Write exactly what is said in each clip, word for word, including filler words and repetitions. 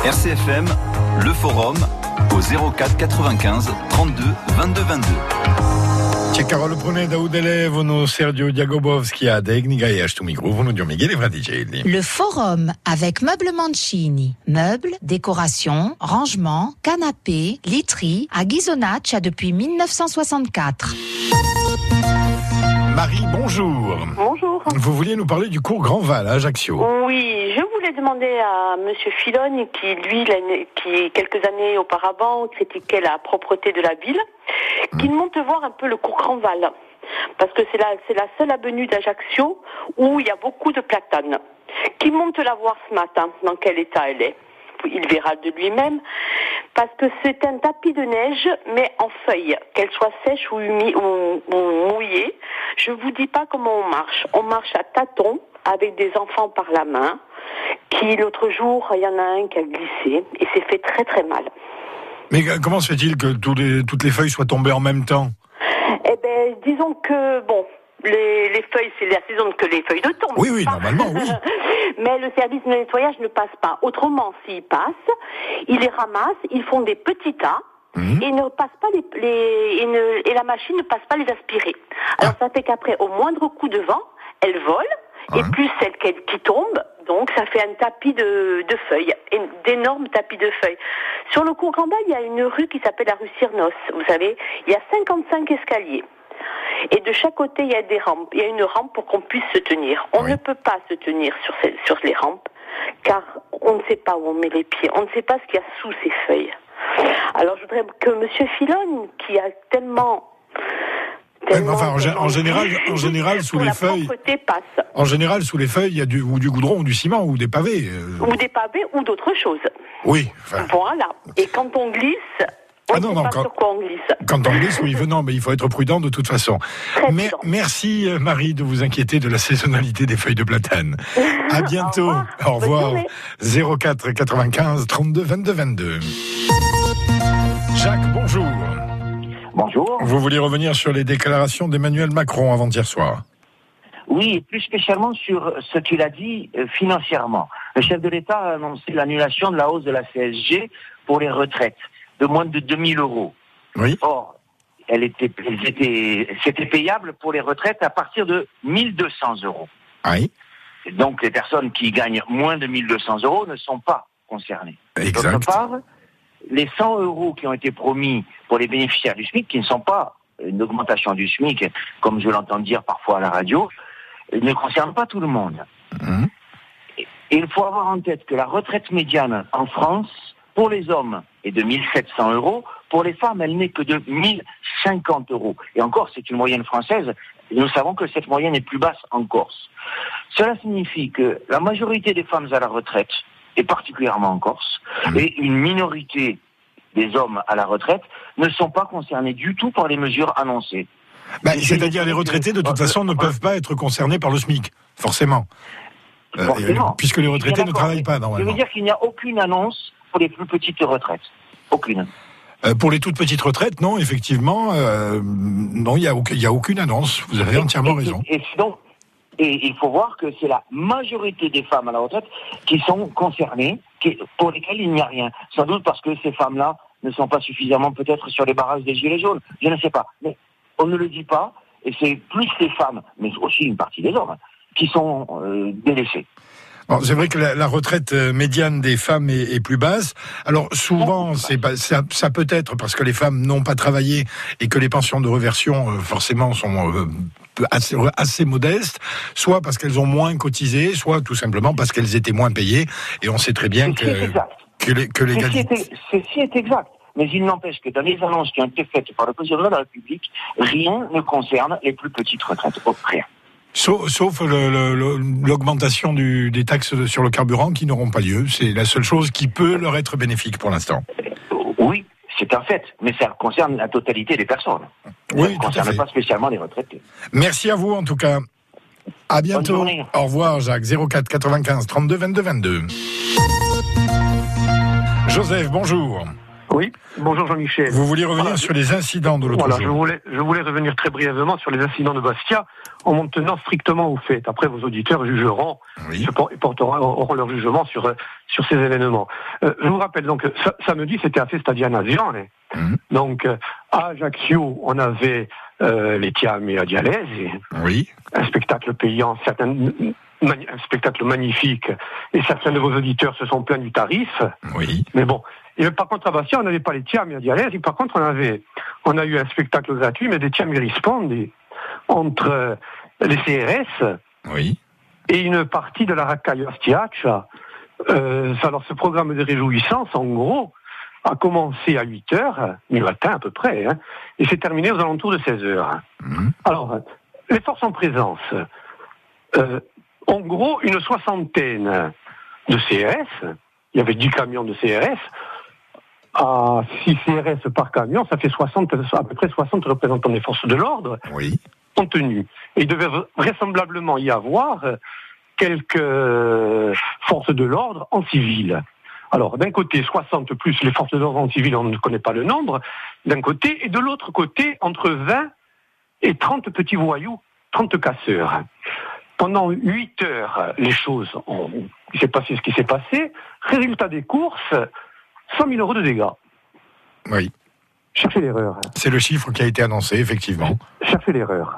R C F M, le forum, au zéro quatre quatre-vingt-quinze trente-deux vingt-deux vingt-deux. C'è Carolo Pruneda u telefono, Sergio Diagobowski a tecnica e a sto microfono Dio Michele Fraticelli. Le forum avec Meubles Mancini. Meubles, décorations, rangements, canapés, literie à Ghisonaccia depuis dix-neuf cent soixante-quatre. Marie, bonjour. Bonjour. Vous vouliez nous parler du cours Grandval à Ajaccio. Oui, je voulais demander à Monsieur Filone, qui lui, qui quelques années auparavant critiquait la propreté de la ville, mmh. qu'il monte voir un peu le cours Grandval. Parce que c'est la, c'est la seule avenue d'Ajaccio où il y a beaucoup de platanes. Qu'il monte la voir ce matin, dans quel état elle est. Il verra de lui-même, parce que c'est un tapis de neige, mais en feuilles, qu'elle soit sèche ou, humi- ou, ou mouillée. Je vous dis pas comment on marche. On marche à tâtons, avec des enfants par la main, qui l'autre jour, il y en a un qui a glissé, et s'est fait très très mal. Mais comment se fait-il que tous les, toutes les feuilles soient tombées en même temps ? Eh ben, disons que, bon, les, les feuilles, c'est la saison que les feuilles de tombent. Oui, oui, normalement, oui. Mais le service de nettoyage ne passe pas. Autrement, s'ils passent, ils les ramassent, ils font des petits tas, mmh. et ne passent pas les, les et, ne, et la machine ne passe pas les aspirer. Alors ah. ça fait qu'après, au moindre coup de vent, elles volent, ah. et plus celles qui tombent, donc ça fait un tapis de, de feuilles, d'énormes tapis de feuilles. Sur le cours Grandval, il y a une rue qui s'appelle la rue Cyrnos, vous savez, il y a cinquante-cinq escaliers. Et de chaque côté, il y a des rampes. Il y a une rampe pour qu'on puisse se tenir. On oui. ne peut pas se tenir sur, ces, sur les rampes, car on ne sait pas où on met les pieds. On ne sait pas ce qu'il y a sous ces feuilles. Alors, je voudrais que Monsieur Filone, qui a tellement... tellement ouais, enfin, en, tellement en général, en général sous les feuilles... passe. En général, sous les feuilles, il y a du, ou du goudron, ou du ciment, ou des pavés. Euh... Ou des pavés, ou d'autres choses. Oui. Enfin... Voilà. Et quand on glisse... On ah non, non, quand, sur quoi on glisse. Quand on glisse, oui, non, mais il faut être prudent de toute façon. Mais, merci Marie de vous inquiéter de la saisonnalité des feuilles de platane. À bientôt. Au revoir. Au revoir. zéro quatre quatre-vingt-quinze trente-deux vingt-deux vingt-deux. Jacques, bonjour. Bonjour. Vous vouliez revenir sur les déclarations d'Emmanuel Macron avant-hier soir? Oui, et plus spécialement sur ce qu'il a dit euh, financièrement. Le chef de l'État a annoncé l'annulation de la hausse de la C S G pour les retraites de moins de deux mille euros. Oui. Or, elle était, elle était, c'était payable pour les retraites à partir de mille deux cents euros. Oui. Et donc, les personnes qui gagnent moins de mille deux cents euros ne sont pas concernées. Exact. D'autre part, les cent euros qui ont été promis pour les bénéficiaires du SMIC, qui ne sont pas une augmentation du SMIC, comme je l'entends dire parfois à la radio, ne concernent pas tout le monde. Mmh. Et il faut avoir en tête que la retraite médiane en France, pour les hommes, est de mille sept cents euros. Pour les femmes, elle n'est que de mille cinquante euros. Et encore, c'est une moyenne française. Nous savons que cette moyenne est plus basse en Corse. Cela signifie que la majorité des femmes à la retraite, et particulièrement en Corse, mmh. et une minorité des hommes à la retraite, ne sont pas concernés du tout par les mesures annoncées. Bah, c'est-à-dire les retraités, de toute façon, ne peuvent pas être concernés par le SMIC, forcément. Euh, forcément. Puisque les retraités ne travaillent pas, normalement. Je veux dire qu'il n'y a aucune annonce pour les plus petites retraites. Aucune. Euh, pour les toutes petites retraites, non, effectivement, euh, non, il n'y a, aucun, a aucune annonce. Vous avez et, entièrement et, raison. Et, et, donc, et il faut voir que c'est la majorité des femmes à la retraite qui sont concernées, qui, pour lesquelles il n'y a rien. Sans doute parce que ces femmes-là ne sont pas suffisamment peut-être sur les barrages des Gilets jaunes. Je ne sais pas. Mais on ne le dit pas, et c'est plus les femmes, mais aussi une partie des hommes, qui sont euh, délaissés. Bon, c'est vrai que la, la retraite médiane des femmes est, est plus basse. Alors souvent, c'est pas, ça, ça peut être parce que les femmes n'ont pas travaillé et que les pensions de réversion, euh, forcément, sont euh, assez, assez modestes, soit parce qu'elles ont moins cotisé, soit tout simplement parce qu'elles étaient moins payées. Et on sait très bien que, que les, que les Ceci est, ceci est exact. Mais il n'empêche que dans les annonces qui ont été faites par le président de la République, rien ne concerne les plus petites retraites. Oh, rien. Sauf, sauf le, le, l'augmentation du, des taxes sur le carburant qui n'auront pas lieu. C'est la seule chose qui peut leur être bénéfique pour l'instant. Oui, c'est un fait, mais ça concerne la totalité des personnes. Oui, ça ne concerne pas spécialement les retraités. Merci à vous en tout cas. À bientôt. Au revoir Jacques. zéro quatre quatre-vingt-quinze trente-deux vingt-deux vingt-deux. Joseph, bonjour. Oui, bonjour Jean-Michel. Vous vouliez revenir voilà. sur les incidents de l'autre voilà, jour. je voulais, je voulais revenir très brièvement sur les incidents de Bastia en m'en tenant strictement aux faits. Après, vos auditeurs jugeront, Oui. et porteront, auront leur jugement sur, sur ces événements. Euh, je vous rappelle, donc, samedi, c'était à Festa di Nazione. Mmh. Donc, à Ajaccio, on avait euh, les Tiam et Adialesi. Oui. Un spectacle payant, certains, un spectacle magnifique. Et certains de vos auditeurs se sont plaints du tarif. Oui. Mais bon. Et par contre, à Bastia, on n'avait pas les Tiam et Adialesi. Par contre, on avait, on a eu un spectacle gratuit, mais des Tiam et Rispondi entre les C R S. Oui. Et une partie de la Raccaglio Astiaccia. Euh, alors, ce programme de réjouissance, en gros, a commencé à huit heures du matin à peu près, hein, et s'est terminé aux alentours de seize heures. Mmh. Alors, les forces en présence, euh, en gros, une soixantaine de C R S, il y avait dix camions de C R S, à six C R S par camion, ça fait soixante, à peu près soixante représentants des forces de l'ordre, oui. contenus. Et il devait vraisemblablement y avoir quelques forces de l'ordre en civil. Alors, d'un côté, soixante plus les forces de l'ordre en civil, on ne connaît pas le nombre, d'un côté, et de l'autre côté, entre vingt et trente petits voyous, trente casseurs. Pendant huit heures, les choses ont... Il s'est passé ce qui s'est passé. Résultat des courses, cent mille euros de dégâts. Oui. Cherchez l'erreur. C'est le chiffre qui a été annoncé, effectivement. Cherchez l'erreur.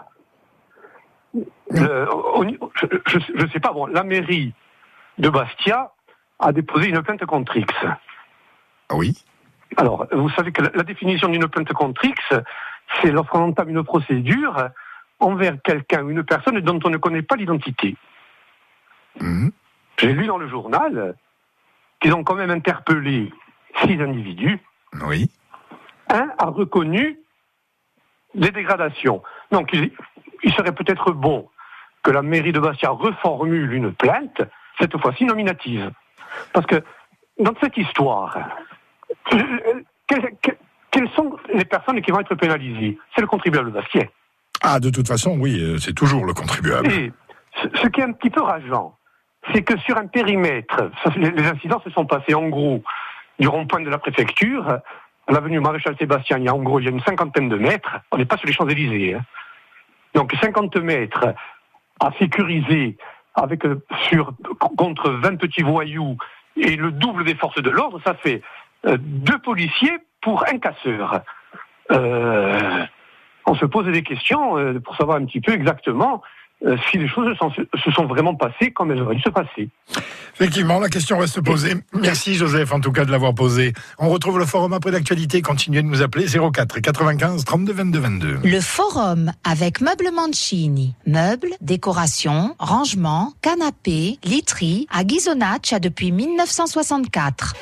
Le, on, je ne sais pas, bon, la mairie de Bastia a déposé une plainte contre X. Oui. Alors, vous savez que la, la définition d'une plainte contre X, c'est lorsqu'on entame une procédure envers quelqu'un ou une personne dont on ne connaît pas l'identité. Mmh. J'ai lu dans le journal qu'ils ont quand même interpellé six individus. Oui. Un a reconnu des dégradations. Donc, il, il serait peut-être bon que la mairie de Bastia reformule une plainte, cette fois-ci nominative. Parce que, dans cette histoire, quelles, quelles sont les personnes qui vont être pénalisées ? C'est le contribuable bastien. Ah, de toute façon, oui, c'est toujours le contribuable. Et ce qui est un petit peu rageant, c'est que sur un périmètre, les incidents se sont passés en gros du rond-point de la préfecture à l'avenue Maréchal Sébastien. Il y a en gros il y a une cinquantaine de mètres. On n'est pas sur les Champs-Élysées. Hein. Donc cinquante mètres à sécuriser avec sur contre vingt petits voyous et le double des forces de l'ordre, ça fait euh, deux policiers pour un casseur. Euh, on se pose des questions euh, pour savoir un petit peu exactement euh, si les choses sont, se sont vraiment passées comme elles auraient dû se passer. Effectivement, la question reste posée. Merci Joseph, en tout cas, de l'avoir posée. On retrouve le forum après l'actualité. Continuez de nous appeler zéro quatre quatre-vingt-quinze trente-deux vingt-deux vingt-deux. Le forum avec Meubles Mancini. Meubles, décorations, rangements, canapés, literie à Ghisonaccia depuis dix-neuf cent soixante-quatre.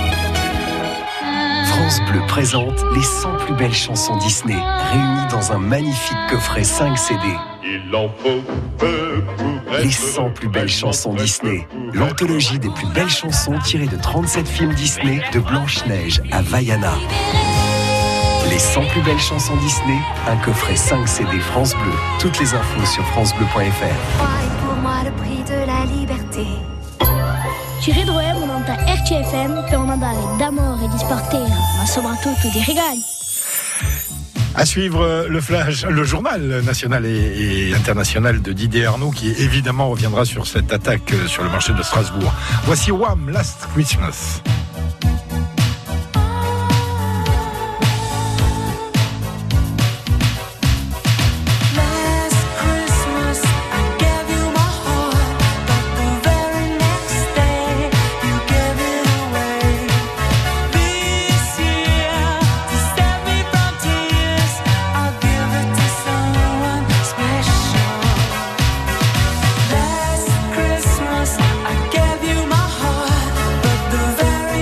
France Bleu présente les cent plus belles chansons Disney, réunies dans un magnifique coffret cinq C D. Il en faut peu pour Les cent plus belles chansons Disney, l'anthologie des plus belles chansons tirées de trente-sept films Disney, de Blanche-Neige à Vaiana. Les cent plus belles chansons Disney, un coffret cinq C D France Bleu. Toutes les infos sur francebleu point f r. Pour moi le prix de la liberté. Ci ritroviamo da R C F M per andare d'amore e di sportivo, ma soprattutto di regali. À suivre le flash, le journal national et, et international de Didier Arnaud, qui évidemment reviendra sur cette attaque sur le marché de Strasbourg. Voici Wham! Last Christmas. Last Christmas I gave you my heart, but the very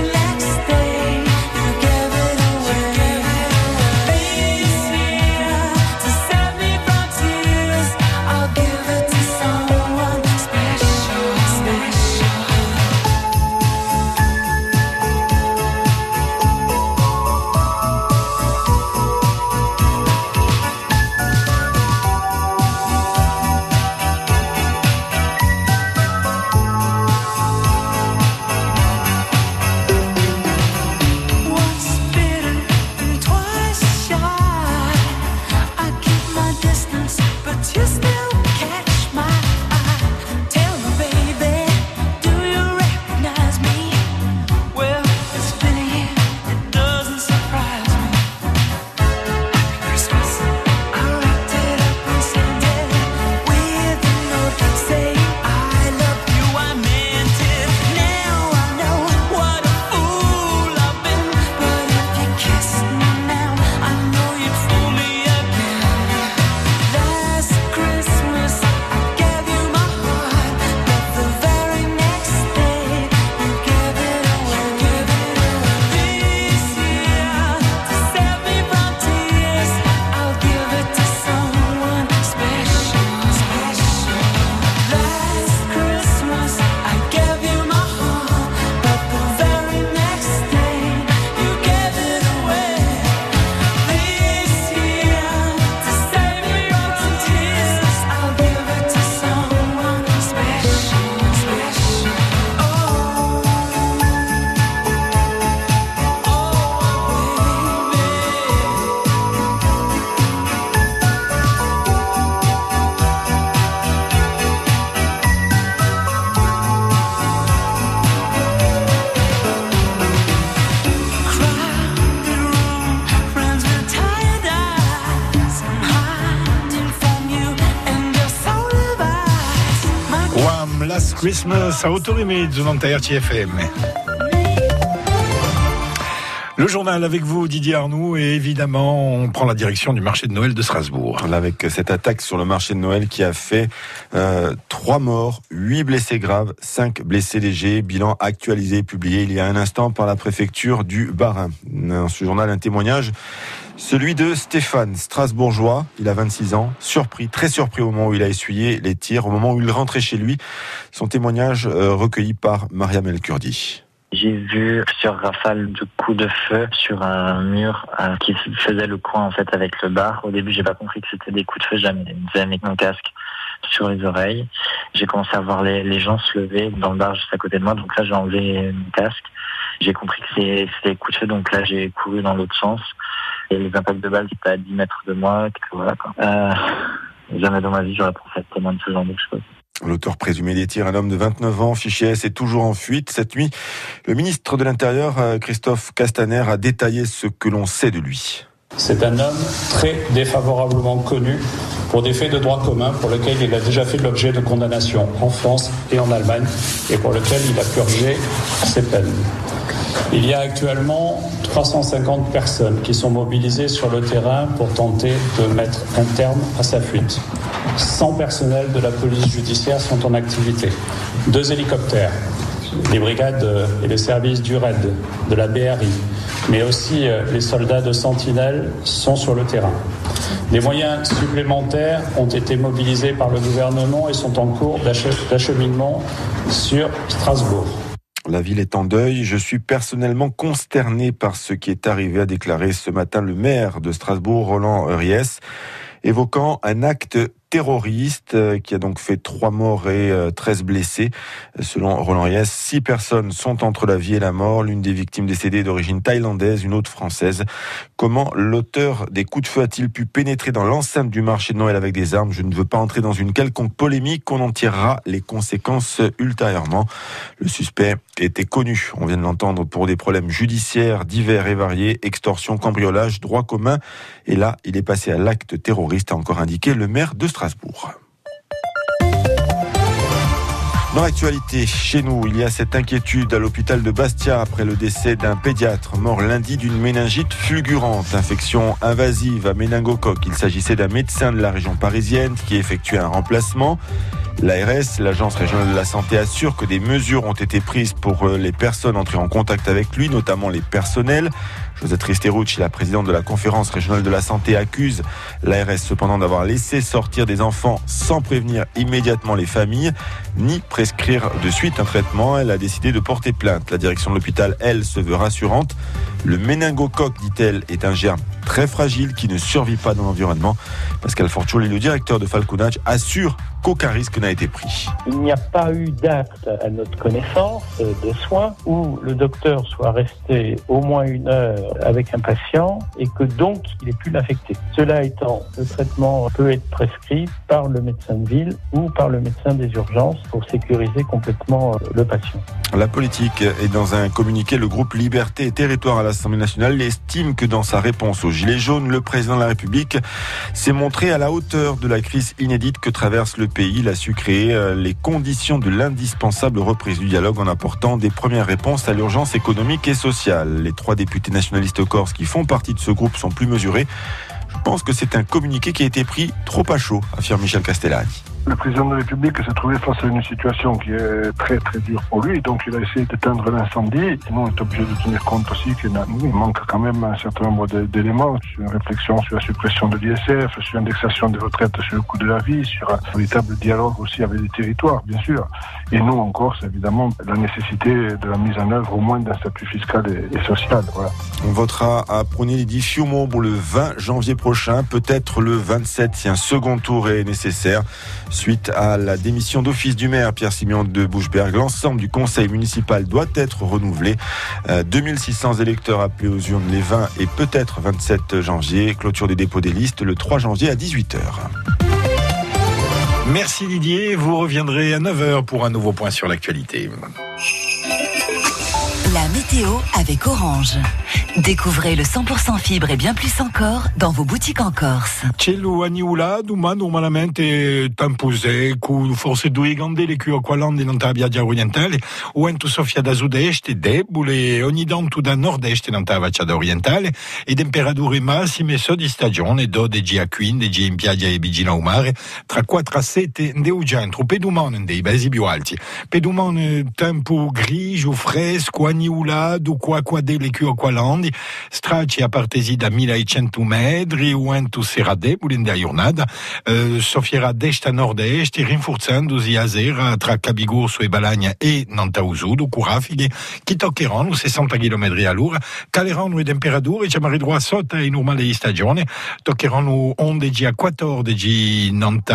Christmas à Autorimid, zonante R T F M. Le journal avec vous, Didier Arnoux, et évidemment, on prend la direction du marché de Noël de Strasbourg. Avec cette attaque sur le marché de Noël qui a fait euh, trois morts, huit blessés graves, cinq blessés légers. Bilan actualisé, publié il y a un instant par la préfecture du Bas-Rhin. Dans ce journal, un témoignage, celui de Stéphane, strasbourgeois. Il a vingt-six ans, surpris, très surpris au moment où il a essuyé les tirs, au moment où il rentrait chez lui. Son témoignage euh, recueilli par Mariam El Kurdi. J'ai vu plusieurs rafales de coups de feu sur un mur euh, qui faisait le coin en fait avec le bar. Au début, j'ai pas compris que c'était des coups de feu. J'avais mis mon casque sur les oreilles. J'ai commencé à voir les, les gens se lever dans le bar juste à côté de moi. Donc là, j'ai enlevé mon casque. J'ai compris que c'était des coups de feu. Donc là, j'ai couru dans l'autre sens. Et les impacts de balles, c'était à dix mètres de moi. Voilà, quoi. Euh, jamais dans ma vie, j'aurais pu être témoin de ce genre de choses. L'auteur présumé des tirs, un homme de vingt-neuf ans, fiché S, est toujours en fuite. Cette nuit, le ministre de l'Intérieur, Christophe Castaner, a détaillé ce que l'on sait de lui. C'est un homme très défavorablement connu pour des faits de droit commun pour lesquels il a déjà fait l'objet de condamnations en France et en Allemagne et pour lesquels il a purgé ses peines. Il y a actuellement trois cent cinquante personnes qui sont mobilisées sur le terrain pour tenter de mettre un terme à sa fuite. cent personnels de la police judiciaire sont en activité. Deux hélicoptères, les brigades et les services du R A I D, de la B R I, mais aussi les soldats de Sentinelle sont sur le terrain. Des moyens supplémentaires ont été mobilisés par le gouvernement et sont en cours d'acheminement sur Strasbourg. La ville est en deuil. Je suis personnellement consterné par ce qui est arrivé, a déclaré ce matin le maire de Strasbourg, Roland Ries, évoquant un acte terroriste qui a donc fait trois morts et treize blessés. Selon Roland Ries, six personnes sont entre la vie et la mort. L'une des victimes décédées est d'origine thaïlandaise, une autre française. Comment l'auteur des coups de feu a-t-il pu pénétrer dans l'enceinte du marché de Noël avec des armes ? Je ne veux pas entrer dans une quelconque polémique. On en tirera les conséquences ultérieurement. Le suspect était connu, on vient de l'entendre, pour des problèmes judiciaires divers et variés, extorsion, cambriolage, droit commun. Et là, il est passé à l'acte terroriste, a encore indiqué le maire de Strasbourg. Strasbourg. Dans l'actualité, chez nous, il y a cette inquiétude à l'hôpital de Bastia après le décès d'un pédiatre mort lundi d'une méningite fulgurante, infection invasive à méningocoque. Il s'agissait d'un médecin de la région parisienne qui effectuait un remplacement. L'A R S, l'Agence régionale de la santé, assure que des mesures ont été prises pour les personnes entrées en contact avec lui, notamment les personnels. Josette Risterucci, la présidente de la conférence régionale de la santé, accuse l'A R S cependant d'avoir laissé sortir des enfants sans prévenir immédiatement les familles, ni prescrire de suite un traitement. Elle a décidé de porter plainte. La direction de l'hôpital, elle, se veut rassurante. Le méningocoque, dit-elle, est un germe très fragile qui ne survit pas dans l'environnement. Pascal Forcioli, le directeur de Falcounage, assure qu'aucun risque n'a été pris. Il n'y a pas eu d'acte à notre connaissance de soins où le docteur soit resté au moins une heure avec un patient et que donc il ait pu l'infecter. Cela étant, le traitement peut être prescrit par le médecin de ville ou par le médecin des urgences pour sécuriser complètement le patient. La politique est dans un communiqué. Le groupe Liberté et Territoire à l'Assemblée nationale estime que dans sa réponse aux Gilets jaunes, le président de la République s'est montré à la hauteur de la crise inédite que traverse le pays. Il a su créer les conditions de l'indispensable reprise du dialogue en apportant des premières réponses à l'urgence économique et sociale. Les trois députés nationalistes corses qui font partie de ce groupe sont plus mesurés. Je pense que c'est un communiqué qui a été pris trop à chaud, affirme Michel Castellani. Le président de la République s'est trouvé face à une situation qui est très très dure pour lui, donc il a essayé d'éteindre l'incendie. Et nous, on est obligé de tenir compte aussi qu'il manque quand même un certain nombre d'éléments, sur une réflexion sur la suppression de l'I S F, sur l'indexation des retraites sur le coût de la vie, sur un véritable dialogue aussi avec les territoires, bien sûr. Et nous, en Corse, évidemment, la nécessité de la mise en œuvre au moins d'un statut fiscal et, et social. Voilà. On votera à Prunelli di Fiumobro le vingt janvier prochain, peut-être le vingt-sept si un second tour est nécessaire. Suite à la démission d'office du maire Pierre Siméon de Buchberg, l'ensemble du conseil municipal doit être renouvelé. Euh, deux mille six cents électeurs appelés aux urnes les vingt et peut-être vingt-sept janvier. Clôture des dépôts des listes le trois janvier à dix-huit heures. Merci Didier, vous reviendrez à neuf heures pour un nouveau point sur l'actualité. La météo avec Orange. Découvrez le cent pour cent fibre et bien plus encore dans vos boutiques en Corse. Cello Aniula, Duma, normalmente tampuse, cu forse due gande le cui qualandi non ta viaggia orientale, o ento Sofia da sud-est, debole, ogni tanto da nord-est non ta vacciata orientale, e temperature massime so di stagione, dodici a quindici in piaggia e vicino al mare, tra quattro a sette in deu centro, pedumone dei paesi più alti, pedumone tempo grigio, fresco, Aniula, du qua qua delle cui qualandi, stracci a partesi da milleicento metri, o ento sera debole in da giornata, eh, Sofia d'est a nord-est, rinforzandosi a sera tra Cabigorso e Balagna e Nantausudo, cu raffiche che toccheranno sessanta chilometri all'ora, caleranno le temperature, ci arriverà sotto i normali di stagione, toccheranno undici a quattordici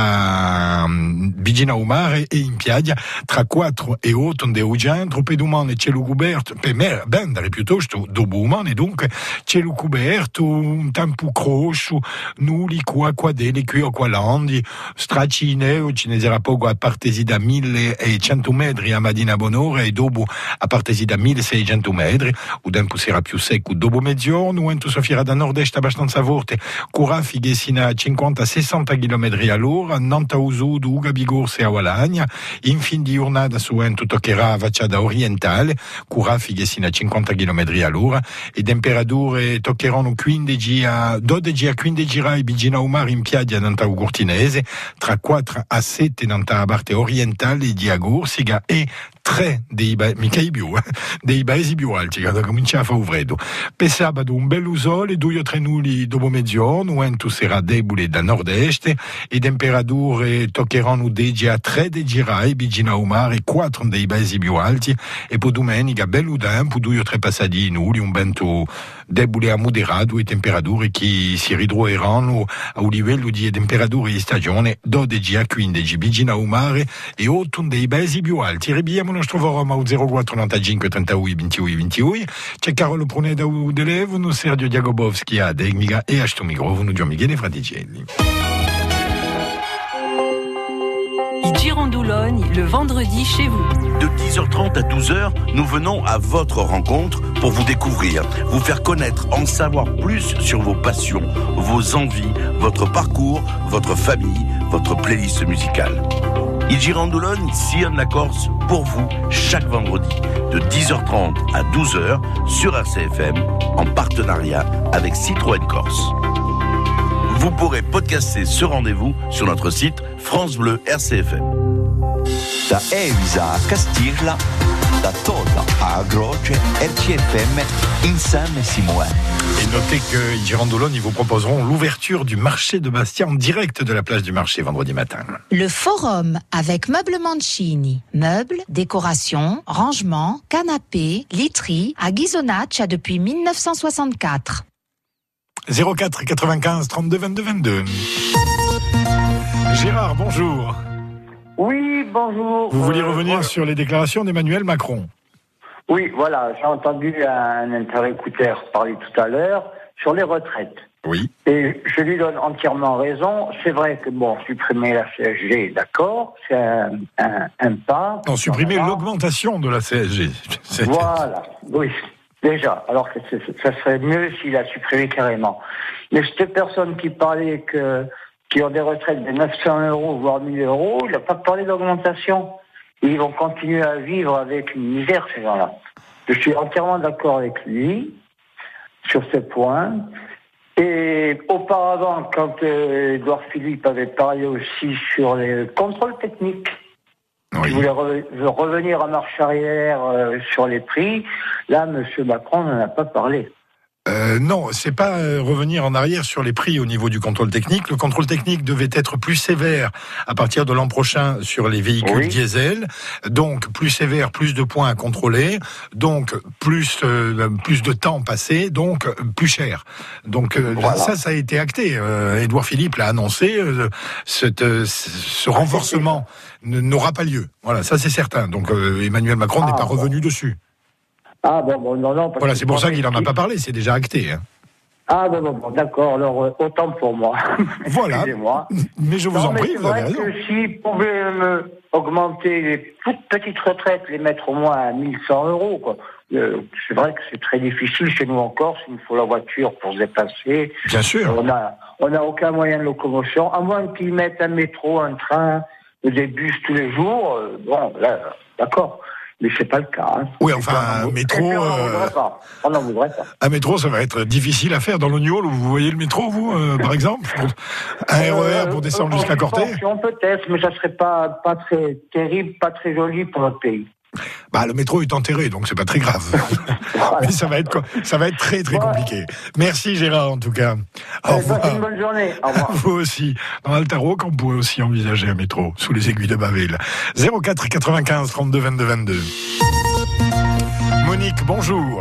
nanta vicino al mare e in piaggia, tra quattro e otto de centro, pedumane cielo coperto, per me bendere piuttosto dopo umane, dunque cielo coperto, un tempo croscio, nulli qua qua delle qui o qua landi, stracine, ci ne sarà poco a partesi da millecento metri a Madina Bonora e dopo a partesi da milleseicento metri, o tempo sarà più secco dopo mezzogiorno, o ento Sofia da nord-est abbastanza forte, con raffiche sino a cinquanta sessanta chilometri all'ora, Nantausudo, Uga Bigorse e a Valagna, in fin di giornata su ento toccherà a vacciata orientale, con raffiche sino a cinquanta chilometri all'ora, e temperature toccheranno quindici a dodici a quindici rai vicino al mare in piaggia Nantau Cortinese, tra quattro a sette nella parte orientale di Agorsiga e tre dei ba- mica i più, eh, dei paesi più alti, che comincia a fare freddo. Per sabato un bello sole, due o tre nulli dopo mezzogiorno, vento sarà debole da nord-est e temperature toccheranno dieci a tredici rai vicino al mare, quattro dei paesi più alti, e poi domenica bello tempo, due o tre passati nulli, un vento debole a moderato e temperature che si ridroeranno a un livello di temperature di stagione dodici a quindici vicino al mare e otto dei paesi più alti. Ribiamo il nostro forum a zero quattro novantacinque trentadue ventidue ventidue. C'è Carlo Pruneda Udelevono, Sergio Diagobowski a Degmiga e a sto microfono Gian Michele Fraticelli. Girandoulogne, le vendredi chez vous. De dix heures trente à douze heures, nous venons à votre rencontre pour vous découvrir, vous faire connaître, en savoir plus sur vos passions, vos envies, votre parcours, votre famille, votre playlist musicale. Il Girandoulogne sillonne la Corse pour vous chaque vendredi de dix heures trente à douze heures sur R C F M en partenariat avec Citroën Corse. Vous pourrez podcaster ce rendez-vous sur notre site France Bleu R C F M. Da Evisa a Castiglia, da Toda a Agroce, R C F M, insieme si muove. Et notez que Girandoulogne, ils vous proposeront l'ouverture du marché de Bastia en direct de la place du marché vendredi matin. Le forum avec Meubles Mancini. Meubles, décorations, rangements, canapés, literie à Ghisonaccia depuis dix-neuf cent soixante-quatre. zéro quatre quatre-vingt-quinze trente-deux vingt-deux vingt-deux. Gérard, bonjour. Oui, bonjour. Vous vouliez euh, revenir voilà. sur les déclarations d'Emmanuel Macron. Oui, voilà, j'ai entendu un interlocuteur parler tout à l'heure sur les retraites. Oui. Et je lui donne entièrement raison. C'est vrai que, bon, supprimer la C S G, d'accord, c'est un, un, un pas. Non, supprimer l'augmentation de la C S G. C'est... Voilà, oui. Déjà, alors que c'est, ça serait mieux s'il a supprimé carrément. Mais cette personne qui parlait que, qui ont des retraites de neuf cents euros, voire mille euros, il n'a pas parlé d'augmentation. Ils vont continuer à vivre avec une misère, ces gens-là. Je suis entièrement d'accord avec lui sur ce point. Et auparavant, quand euh, Édouard Philippe avait parlé aussi sur les contrôles techniques, oui. Il voulait re- revenir en marche arrière euh, sur les prix. Là, M. Macron n'en a pas parlé. Euh, non, c'est pas euh, revenir en arrière sur les prix au niveau du contrôle technique. Le contrôle technique devait être plus sévère à partir de l'an prochain sur les véhicules oui. diesel. Donc, plus sévère, plus de points à contrôler. Donc, plus euh, plus de temps passé. Donc, plus cher. Donc, euh, voilà. ça, ça a été acté. Euh, Édouard Philippe l'a annoncé. Euh, cette, euh, ce renforcement n'aura pas lieu. Voilà, ça c'est certain. Donc, euh, Emmanuel Macron ah, n'est pas bon. revenu dessus. Ah bon, bon non, non. Parce voilà, c'est pour ça qu'il n'en a pas parlé, c'est déjà acté. Hein. Ah bon, bon, bon d'accord, alors euh, autant pour moi. Voilà, mais je vous non, en prie, vous avez raison. Que s'ils pouvaient me augmenter les toutes petites retraites, les mettre au moins à mille cent euros, quoi. Euh, c'est vrai que c'est très difficile chez nous en Corse. Il nous faut la voiture pour se déplacer. Bien sûr. On a, on n'a aucun moyen de locomotion, à moins qu'ils mettent un métro, un train, des bus tous les jours. Euh, bon, là, d'accord. Mais c'est pas le cas. Hein. Oui, enfin, un métro. On n'en euh, voudrait pas. On n'en voudrait pas. Un métro, ça va être difficile à faire dans l'Ognoul. Vous voyez le métro, vous, euh, par exemple pour un R E R pour descendre euh, jusqu'à Corté. Peut-être, mais ça serait pas pas très terrible, pas très joli pour notre pays. Bah, le métro est enterré, donc c'est pas très grave. Voilà. Mais ça va être ça va être très très voilà. compliqué. Merci Gérard, en tout cas. Au Allez, revoir. Une bonne journée. Au revoir. Vous aussi. Dans Altaroc, on pourrait aussi envisager un métro sous les aiguilles de Baville. zéro quatre quatre-vingt-quinze trente-deux vingt-deux vingt-deux. Monique, bonjour.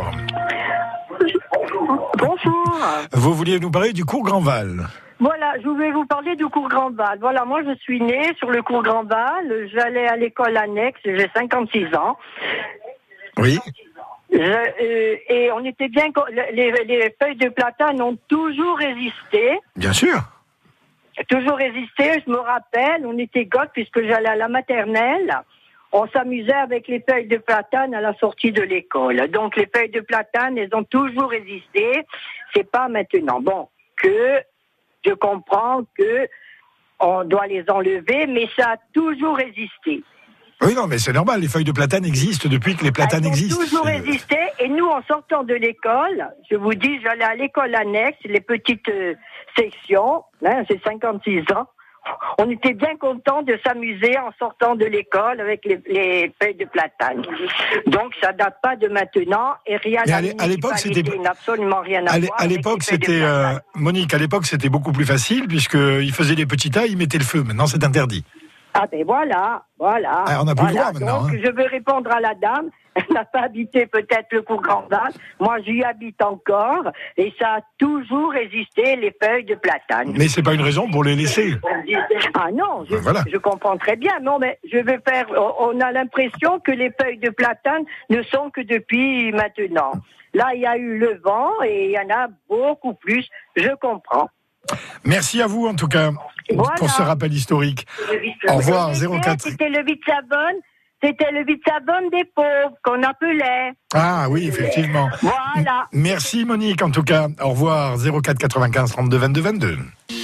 Bonjour. Vous vouliez nous parler du cours Grandval. Voilà, je voulais vous parler du cours Grandval. Voilà, moi je suis née sur le cours Grandval, j'allais à l'école annexe, j'ai cinquante-six ans. Oui. Je, euh, et on était bien, les, les feuilles de platane ont toujours résisté. Bien sûr. Toujours résisté, je me rappelle, on était gosses puisque j'allais à la maternelle. On s'amusait avec les feuilles de platane à la sortie de l'école. Donc les feuilles de platane, elles ont toujours résisté. C'est pas maintenant. Bon, que je comprends que on doit les enlever, mais ça a toujours résisté. Oui, non, mais c'est normal. Les feuilles de platane existent depuis que les platanes Elles ont existent. toujours résisté. Et nous, en sortant de l'école, je vous dis, j'allais à l'école annexe, les petites euh, sections. Hein, j'ai cinquante-six ans. On était bien contents de s'amuser en sortant de l'école avec les, les feuilles de platane. Donc, ça date pas de maintenant et rien Mais à, à l'époque, c'était absolument rien à, à voir. À l'époque, c'était euh, Monique. À l'époque, c'était beaucoup plus facile puisqu'ils faisaient des petits tas, ils mettaient le feu. Maintenant, c'est interdit. Ah ben voilà, voilà. Ah, on n'a plus voilà. le droit maintenant. Donc, hein. je veux répondre à la dame. Elle n'a pas habité peut-être le cours Grandval. Moi, j'y habite encore. Et ça a toujours résisté, les feuilles de platane. Mais c'est pas une raison pour les laisser. Ah non, je, ben voilà. je comprends très bien. Non, mais je vais faire... On a l'impression que les feuilles de platane ne sont que depuis maintenant. Là, il y a eu le vent et il y en a beaucoup plus. Je comprends. Merci à vous, en tout cas, voilà. pour ce rappel historique. Au revoir, zéro quatre. C'était le vide-savonne. C'était le vide-savonne des pauvres qu'on appelait. Ah oui, effectivement. Voilà. Merci Monique, en tout cas. Au revoir, zéro quatre quatre-vingt-quinze trente-deux vingt-deux vingt-deux.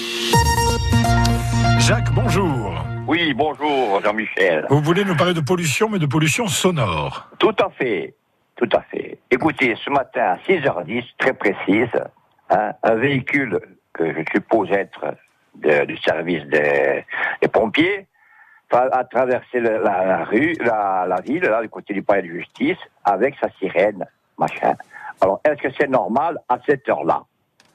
Jacques, bonjour. Oui, bonjour Jean-Michel. Vous voulez nous parler de pollution, mais de pollution sonore. Tout à fait, tout à fait. Écoutez, ce matin à six heures dix, très précise, hein, un véhicule que je suppose être de, du service des, des pompiers a traversé la, la, la rue, la, la ville, là, du côté du palais de justice, avec sa sirène, machin. Alors, est-ce que c'est normal à cette heure-là?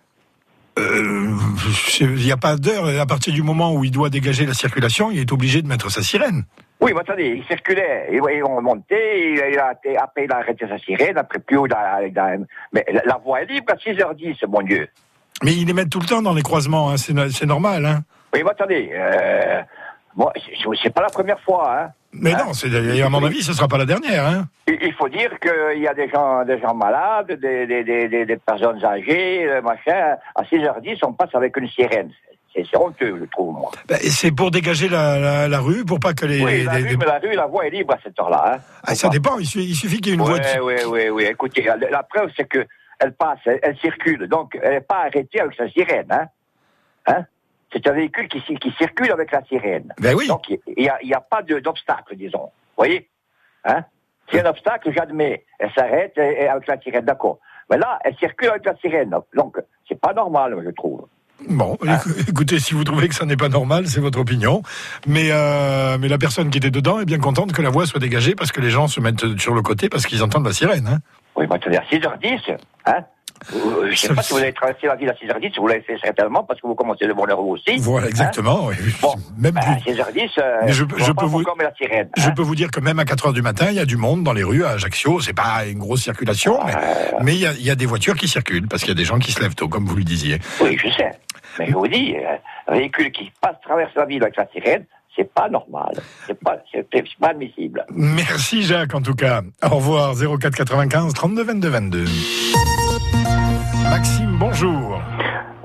Euh, il n'y a pas d'heure. À partir du moment où il doit dégager la circulation, il est obligé de mettre sa sirène. Oui, mais attendez, il circulait, ils ont monté, il a, après il a arrêté sa sirène, après plus haut, il a, il a, mais la, la voie est libre à six heures dix, mon Dieu. Mais ils les mettent tout le temps dans les croisements, hein, c'est, c'est normal. Hein. Oui, mais attendez, euh, bon, c'est, c'est pas la première fois. Hein. Mais hein? non, c'est, à mon avis, ce ne sera pas la dernière. Hein. Il, il faut dire qu'il y a des gens, des gens malades, des, des, des, des, des personnes âgées, machin. À six heures dix, on passe avec une sirène. C'est, c'est honteux, je trouve, moi. Ben, c'est pour dégager la, la, la rue, pour pas que les... Oui, la, les, rue, les... Mais la rue, la voie est libre à cette heure-là. Hein. Ah, ça dépend, il suffit, il suffit qu'il y ait une ouais, voiture. Oui, oui, oui. Écoutez, la, la preuve, c'est que elle passe, elle, elle circule, donc elle n'est pas arrêtée avec sa sirène. Hein. Hein? C'est un véhicule qui, qui circule avec la sirène. Ben oui. Donc il n'y a, y a pas de, d'obstacle, disons. Vous voyez? Hein? S'il y a un obstacle, j'admets. Elle s'arrête et, et avec la sirène, d'accord. Mais là, elle circule avec la sirène. Donc, c'est pas normal, je trouve. Bon, hein? Écoutez, si vous trouvez que ça n'est pas normal, c'est votre opinion. Mais, euh, mais la personne qui était dedans est bien contente que la voie soit dégagée parce que les gens se mettent sur le côté parce qu'ils entendent la sirène. Hein? Oui, mais attendez, à six heures dix, hein? Je ne sais pas si vous avez traversé la ville à six heures dix, vous l'avez fait certainement parce que vous commencez de bonne heure aussi. Voilà, exactement. Hein? Oui. Bon, même ben, plus. à six heures dix, euh, je, je, je, peux vous, la sirène, je hein? peux vous dire que même à quatre heures du matin, il y a du monde dans les rues à Ajaccio. C'est pas une grosse circulation, mais, euh... mais il, y a, il y a des voitures qui circulent parce qu'il y a des gens qui se lèvent tôt, comme vous le disiez. Oui, je sais. Mais je vous dis, euh, un véhicule qui passe, traverse la ville avec la sirène, c'est pas normal. C'est pas, c'est, c'est pas admissible. Merci Jacques, en tout cas. Au revoir, zéro quatre quatre-vingt-quinze trente-deux vingt-deux vingt-deux. Maxime, bonjour. Oui, bonjour.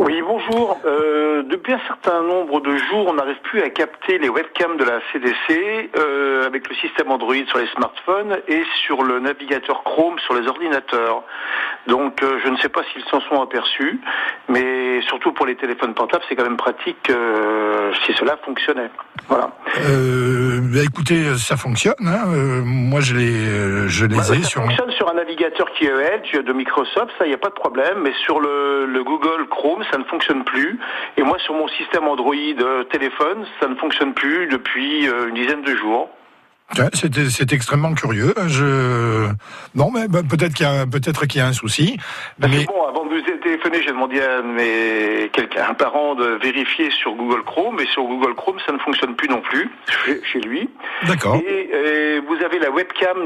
bonjour. Euh, depuis un certain nombre de jours, on n'arrive plus à capter les webcams de la C D C euh, avec le système Android sur les smartphones et sur le navigateur Chrome sur les ordinateurs. Donc euh, je ne sais pas s'ils s'en sont aperçus, mais surtout pour les téléphones portables, c'est quand même pratique euh, si cela fonctionnait. Voilà. Euh, bah écoutez, ça fonctionne. Hein. Euh, moi, je les, je les bah, ai ça sur. Ça fonctionne sur un navigateur qui est Edge de Microsoft, ça, il n'y a pas de problème. Mais sur le, le Google Chrome, ça ne fonctionne plus. Et moi, sur mon système Android euh, téléphone, ça ne fonctionne plus depuis euh, une dizaine de jours. C'est, c'est extrêmement curieux. Je non, mais bah, peut-être qu'il y a peut-être qu'il y a un souci. Parce mais que bon, avant de vous téléphoner, j'ai demandé à mes quelqu'un, un parent, de vérifier sur Google Chrome, et sur Google Chrome, ça ne fonctionne plus non plus chez, chez lui. D'accord. Et, et vous avez la webcam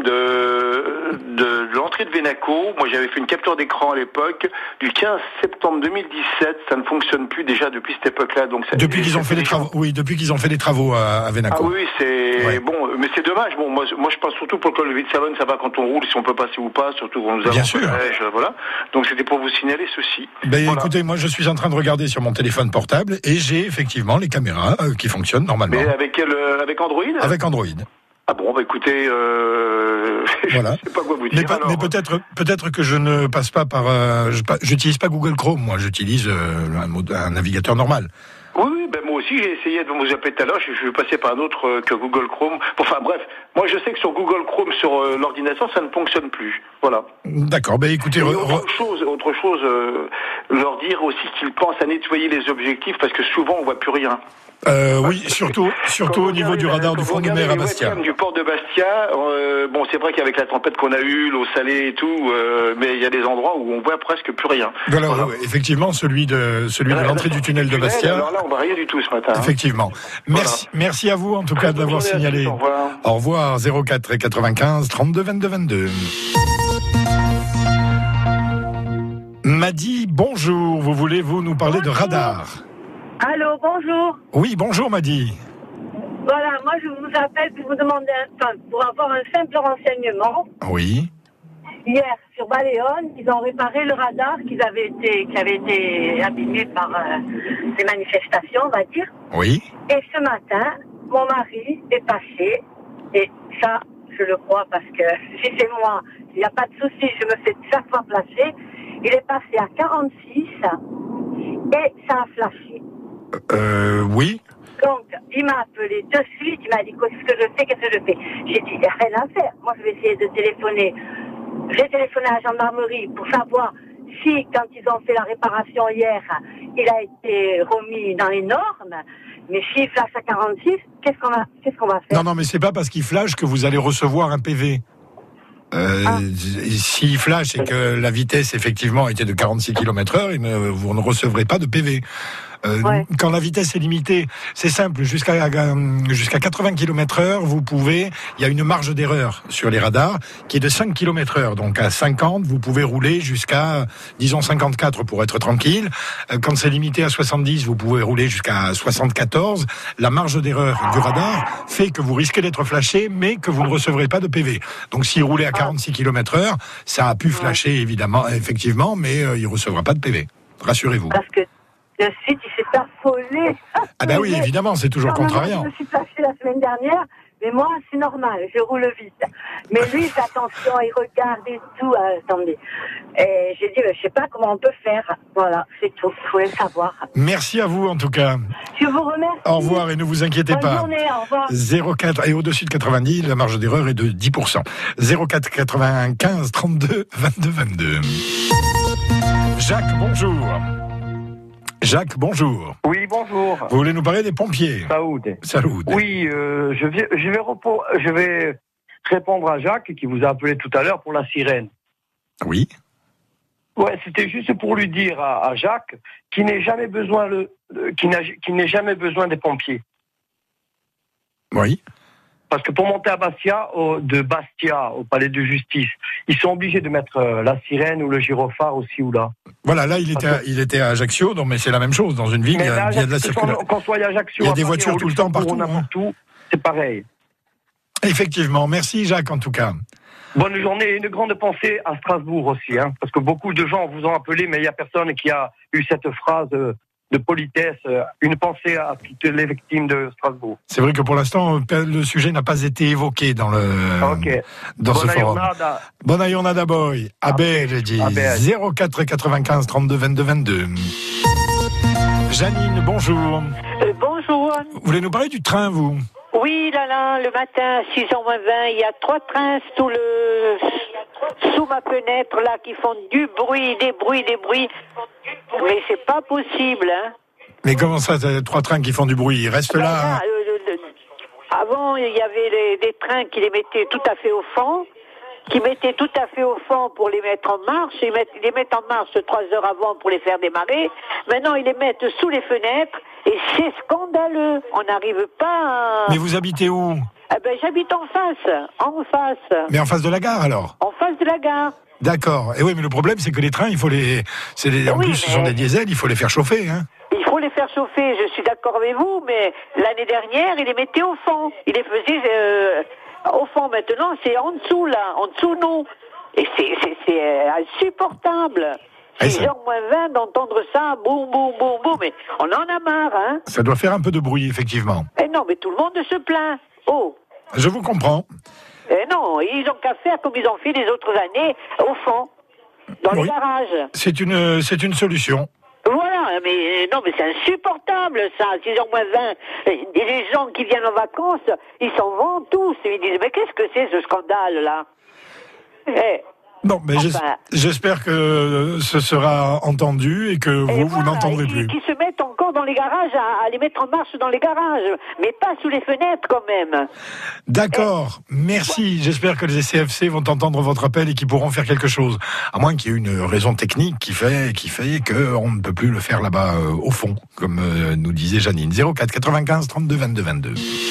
de, de de l'entrée de Venaco. Moi, j'avais fait une capture d'écran à l'époque du quinze septembre deux mille dix-sept. Ça ne fonctionne plus déjà depuis cette époque-là. Donc ça, depuis qu'ils ont fait des travaux. Oui, depuis qu'ils ont fait des travaux à, à Venaco. Ah oui, c'est ouais. bon, mais c'est dommage. Bon, moi, moi, je pense surtout pour le vide savonne, ça va quand on roule, si on peut passer ou pas, surtout quand nous avons un collège, voilà. Donc c'était pour vous signaler ceci. Ben voilà. Écoutez, moi, je suis en train de regarder sur mon téléphone portable et j'ai effectivement les caméras euh, qui fonctionnent normalement. Mais avec quel, euh, avec Android ? Avec Android. Ah bon, bah écoun euh, voilà. je sais pas quoi vous dire. Mais, pas, mais peut-être, peut-être que je ne passe pas par, euh, je, j'utilise pas Google Chrome, moi, j'utilise euh, un, un navigateur normal. Oui, oui, ben moi aussi j'ai essayé de vous appeler tout à l'heure, je suis passé par un autre euh, que Google Chrome. Enfin bref, moi je sais que sur Google Chrome, sur euh, l'ordinateur, ça ne fonctionne plus. Voilà. D'accord, ben écoutez... Re... Autre chose, autre chose euh, leur dire aussi qu'ils pensent à nettoyer les objectifs, parce que souvent on voit plus rien. Euh, oui, surtout, surtout au niveau du radar du front de mer à Bastia. Du port de Bastia, euh, bon, c'est vrai qu'avec la tempête qu'on a eue, l'eau salée et tout, euh, mais il y a des endroits où on voit presque plus rien. Voilà, voilà. Effectivement, celui de celui de l'entrée du tunnel de Bastia. Alors là, on voit rien du tout ce matin. Hein. Effectivement. Merci, voilà. Merci à vous en tout cas de l'avoir signalé. Tous, au revoir. Au revoir. zéro quatre quatre-vingt-quinze trente-deux vingt-deux vingt-deux. Madi, bonjour. Vous voulez vous nous parler bonjour. de radar? Allô, bonjour. Oui, bonjour Madi. Voilà, moi je vous appelle pour vous demander un, enfin, pour avoir un simple renseignement. Oui. Hier, sur Baléone, ils ont réparé le radar qui avait été, qui avait été abîmé par euh, des manifestations, on va dire. Oui. Et ce matin, mon mari est passé, et ça, je le crois parce que si c'est moi, il n'y a pas de souci, je me fais chaque fois placer. Il est passé à quarante-six et ça a flashé. Euh, oui. Donc, il m'a appelé de suite, il m'a dit qu'est-ce que je fais, qu'est-ce que je fais. J'ai dit, il n'y a rien à faire. Moi, je vais essayer de téléphoner. J'ai téléphoné à la gendarmerie pour savoir si, quand ils ont fait la réparation hier, il a été remis dans les normes. Mais s'il flash à quarante-six, qu'est-ce qu'on va, qu'est-ce qu'on va faire? Non, non, mais c'est pas parce qu'il flash que vous allez recevoir un P V. Euh, ah. S'il flash et que la vitesse effectivement était de quarante-six kilomètres heure, vous ne recevrez pas de P V. Euh, ouais. Quand la vitesse est limitée, c'est simple, jusqu'à jusqu'à quatre-vingts kilomètres heure, vous pouvez, il y a une marge d'erreur sur les radars qui est de cinq kilomètres heure. Donc à cinquante, vous pouvez rouler jusqu'à, disons cinquante-quatre pour être tranquille. Quand c'est limité à soixante-dix, vous pouvez rouler jusqu'à soixante-quatorze. La marge d'erreur du radar fait que vous risquez d'être flashé, mais que vous ne recevrez pas de P V. Donc s'il roulait à quarante-six kilomètres heure, ça a pu flasher évidemment, effectivement, mais euh, il ne recevra pas de P V. Rassurez-vous. Parce que le site, il s'est affolé. Ah ben oui, évidemment, c'est toujours non, contrariant. Je me suis flashé la semaine dernière, mais moi, c'est normal, je roule vite. Mais lui, il fait attention, il regarde et tout. Euh, attendez. Et j'ai dit, je sais pas comment on peut faire. Voilà, c'est tout. Il faut le savoir. Merci à vous, en tout cas. Je vous remercie. Au revoir et ne vous inquiétez Bonne pas. journée, au revoir. zéro quatre et au-dessus de quatre-vingt-dix, la marge d'erreur est de dix pour cent. zéro quatre quatre-vingt-quinze trente-deux vingt-deux vingt-deux. Jacques, bonjour. Jacques, bonjour. Oui, bonjour. Vous voulez nous parler des pompiers? Saoud. Saoud. Oui, euh, je, vais, je, vais repo- je vais répondre à Jacques qui vous a appelé tout à l'heure pour la sirène. Oui. Ouais, c'était juste pour lui dire à, à Jacques qu'il n'ait jamais besoin le, le qu'il, n'a, qu'il n'ait jamais besoin des pompiers. Oui. Parce que pour monter à Bastia, au, de Bastia au palais de justice, ils sont obligés de mettre euh, la sirène ou le gyrophare aussi ou là. Voilà, là il était, à, il était à Ajaccio, donc, mais c'est la même chose. Dans une ville, il y a, il y a de la circulation. Qu'on soit à Ajaccio, il y a des voitures tout le temps partout. Hein. Tout, c'est pareil. Effectivement. Merci Jacques en tout cas. Bonne journée et une grande pensée à Strasbourg aussi, hein, parce que beaucoup de gens vous ont appelé, mais il n'y a personne qui a eu cette phrase euh, de politesse. Une pensée à toutes les victimes de Strasbourg. C'est vrai que pour l'instant, le sujet n'a pas été évoqué dans le okay. dans Bonne ce forum. Jornada. Bonne jornada, boy. Abel, j'ai dit. zéro quatre quatre-vingt-quinze trente-deux vingt-deux vingt-deux. Janine, bonjour. Euh, bonjour. Vous voulez nous parler du train, vous? Oui, là, là, le matin, six heures moins vingt, il y a trois trains sous le, sous ma fenêtre, là, qui font du bruit, des bruits, des bruits. Mais c'est pas possible, hein. Mais comment ça, trois trains qui font du bruit? Ils restent ben, là. là euh, le, le, avant, il y avait les, des trains qui les mettaient tout à fait au fond, qui mettaient tout à fait au fond pour les mettre en marche. Ils, mettent, ils les mettent en marche trois heures avant pour les faire démarrer. Maintenant, ils les mettent sous les fenêtres. Et c'est scandaleux. On n'arrive pas à... Mais vous habitez où? Eh ben, j'habite en face. En face. Mais en face de la gare, alors? En face de la gare. D'accord. Et oui, mais le problème, c'est que les trains, il faut les... C'est des... En oui, plus, mais... ce sont des diesels, il faut les faire chauffer, hein. Il faut les faire chauffer, je suis d'accord avec vous, mais l'année dernière, il les mettait au fond. Il les faisait euh, au fond. Maintenant, c'est en dessous, là. En dessous, nous. Et c'est, c'est, c'est insupportable. six heures moins vingt d'entendre ça, boum, boum, boum, boum, mais on en a marre, hein. Ça doit faire un peu de bruit, effectivement. Eh non, mais tout le monde se plaint. Oh. Je vous comprends. Eh non, ils ont qu'à faire comme ils ont fait les autres années, au fond, dans oui. les garages. C'est une, c'est une solution. Voilà, mais non, mais c'est insupportable, ça, six heures moins vingt. Et les gens qui viennent en vacances, ils s'en vont tous. Ils disent, mais qu'est-ce que c'est, ce scandale-là? Eh. Non, mais enfin, j'espère que ce sera entendu et que vous, et vous voilà, n'entendrez plus. Qui se mettent encore dans les garages, à, à les mettre en marche dans les garages, mais pas sous les fenêtres quand même. D'accord, et... merci. J'espère que les C F C vont entendre votre appel et qu'ils pourront faire quelque chose. À moins qu'il y ait une raison technique qui fait, qui fait qu'on ne peut plus le faire là-bas euh, au fond, comme euh, nous disait Janine. zéro quatre quatre-vingt-quinze trente-deux vingt-deux vingt-deux.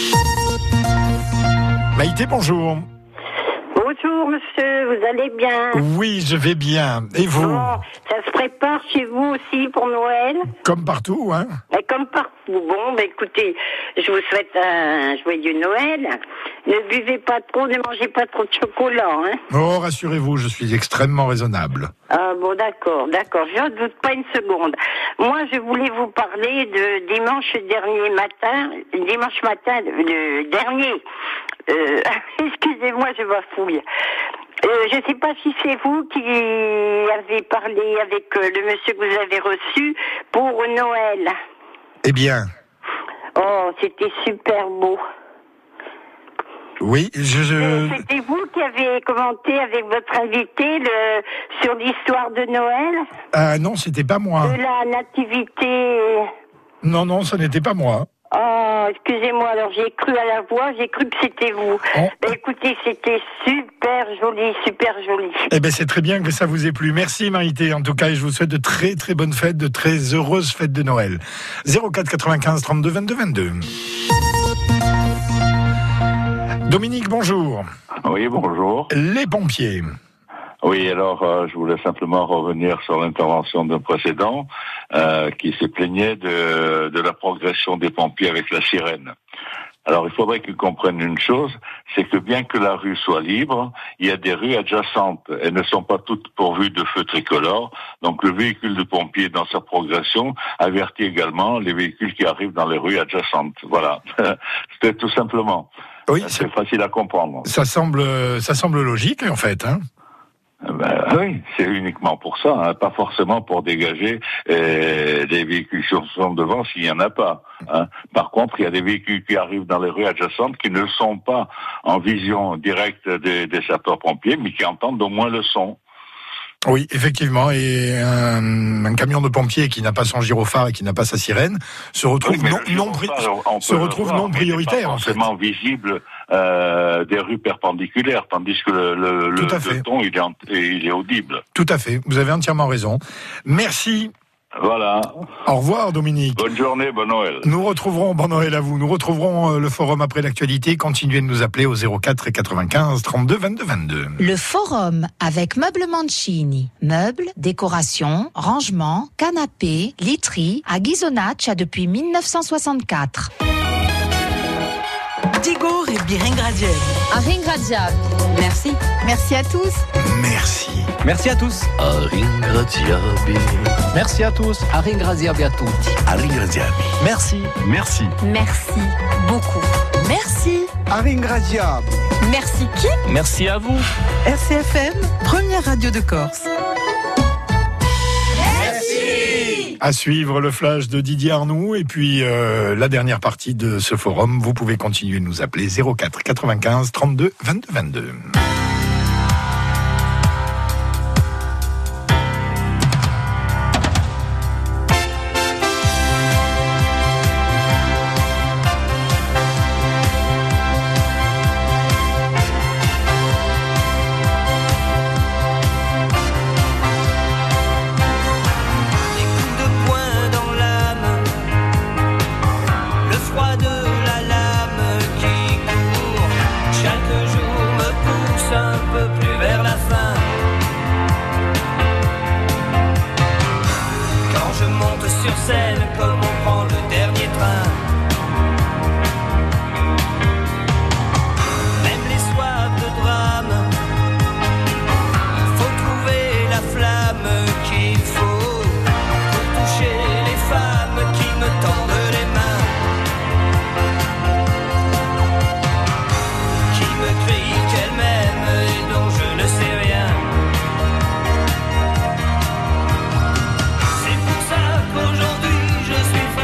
Maïté, bonjour. Bonjour monsieur, vous allez bien? Oui, je vais bien. Et vous? Bon, ça se prépare chez vous aussi pour Noël? Comme partout, hein? Et comme partout. Bon, ben écoutez, je vous souhaite un joyeux Noël. Ne buvez pas trop, ne mangez pas trop de chocolat, hein? Oh, rassurez-vous, je suis extrêmement raisonnable. Ah bon, d'accord, d'accord. Je ne doute pas une seconde. Moi, je voulais vous parler de dimanche dernier matin, dimanche matin, le dernier. Euh, excusez-moi, je bafouille. Euh, je ne sais pas si c'est vous qui avez parlé avec euh, le monsieur que vous avez reçu pour Noël. Eh bien. Oh, c'était super beau. Oui, je... je... C'était vous qui avez commenté avec votre invité le, sur l'histoire de Noël? Ah non, c'était pas moi. De la nativité. Non, non, ce n'était pas moi. Oh, excusez-moi, alors j'ai cru à la voix, j'ai cru que c'était vous. Oh. Ben, écoutez, c'était super joli, super joli. Eh ben c'est très bien que ça vous ait plu. Merci Marité, en tout cas, et je vous souhaite de très très bonnes fêtes, de très heureuses fêtes de Noël. zéro quatre quatre-vingt-quinze trente-deux vingt-deux vingt-deux. Dominique, bonjour. Oui, bonjour. Les pompiers. Oui, alors euh, je voulais simplement revenir sur l'intervention d'un précédent euh, qui se plaignait de, de la progression des pompiers avec la sirène. Alors il faudrait qu'ils comprennent une chose, c'est que bien que la rue soit libre, il y a des rues adjacentes. Elles ne sont pas toutes pourvues de feux tricolores. Donc le véhicule de pompier dans sa progression avertit également les véhicules qui arrivent dans les rues adjacentes. Voilà, c'était tout simplement. Oui, c'est, c'est facile à comprendre. Ça semble, ça semble logique en fait, hein. Ben, oui, c'est uniquement pour ça, hein, pas forcément pour dégager euh, des véhicules qui sont devant s'il n'y en a pas. Hein. Par contre, il y a des véhicules qui arrivent dans les rues adjacentes qui ne sont pas en vision directe des, des sapeurs-pompiers, mais qui entendent au moins le son. Oui, effectivement, et un, un camion de pompiers qui n'a pas son gyrophare et qui n'a pas sa sirène se retrouve oui, non, non, pri- se retrouve voir, non prioritaire. En fait. Forcément visible euh, des rues perpendiculaires, tandis que le, le, le, le ton il est, en, il est audible. Tout à fait, vous avez entièrement raison. Merci. Voilà. Au revoir Dominique. Bonne journée, bon Noël. Nous retrouverons, bon Noël à vous, nous retrouverons le forum après l'actualité. Continuez de nous appeler au zéro quatre quatre-vingt-quinze trente-deux vingt-deux vingt-deux. Le forum avec Meubles Mancini. Meubles, décorations, rangements, canapés, literie à Ghisonaccia depuis mille neuf cent soixante-quatre. Digor et Biringradiel. A ringraziar. Merci. Merci à tous. Merci. Merci à tous. A ringraziabi. Merci à tous. A ringraziabi a tutti. A ringraziabi. Merci. Merci. Merci beaucoup. Merci. A ringraziabi. Merci qui? Merci à vous. R C F M, première radio de Corse. À suivre le flash de Didier Arnoux et puis euh, la dernière partie de ce forum. Vous pouvez continuer de nous appeler zéro quatre quatre-vingt-quinze trente-deux vingt-deux vingt-deux. C'est pour ça qu'aujourd'hui je suis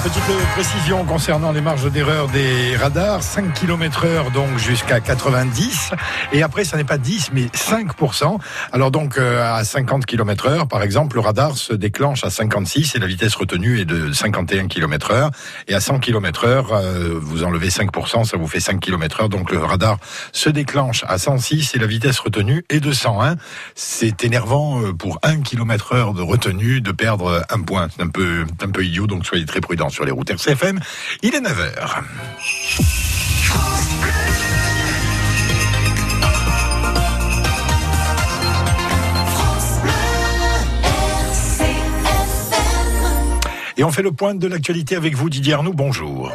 Petite précision concernant les marges d'erreur des radars, cinq kilomètres heure donc jusqu'à quatre-vingt-dix, et après ça n'est pas dix mais cinq pour cent. Alors donc euh, à cinquante kilomètres heure par exemple, le radar se déclenche à cinquante-six et la vitesse retenue est de cinquante et un kilomètres heure, et à cent kilomètres heure euh, vous enlevez cinq pour cent, ça vous fait cinq kilomètres heure, donc le radar se déclenche à cent six et la vitesse retenue est de cent un. C'est énervant pour un kilomètre heure de retenue de perdre un point, c'est un peu, un peu idiot, donc soyez très prudents sur les routes R C F M. Il est neuf heures. Et on fait le point de l'actualité avec vous, Didier Arnoux. Bonjour.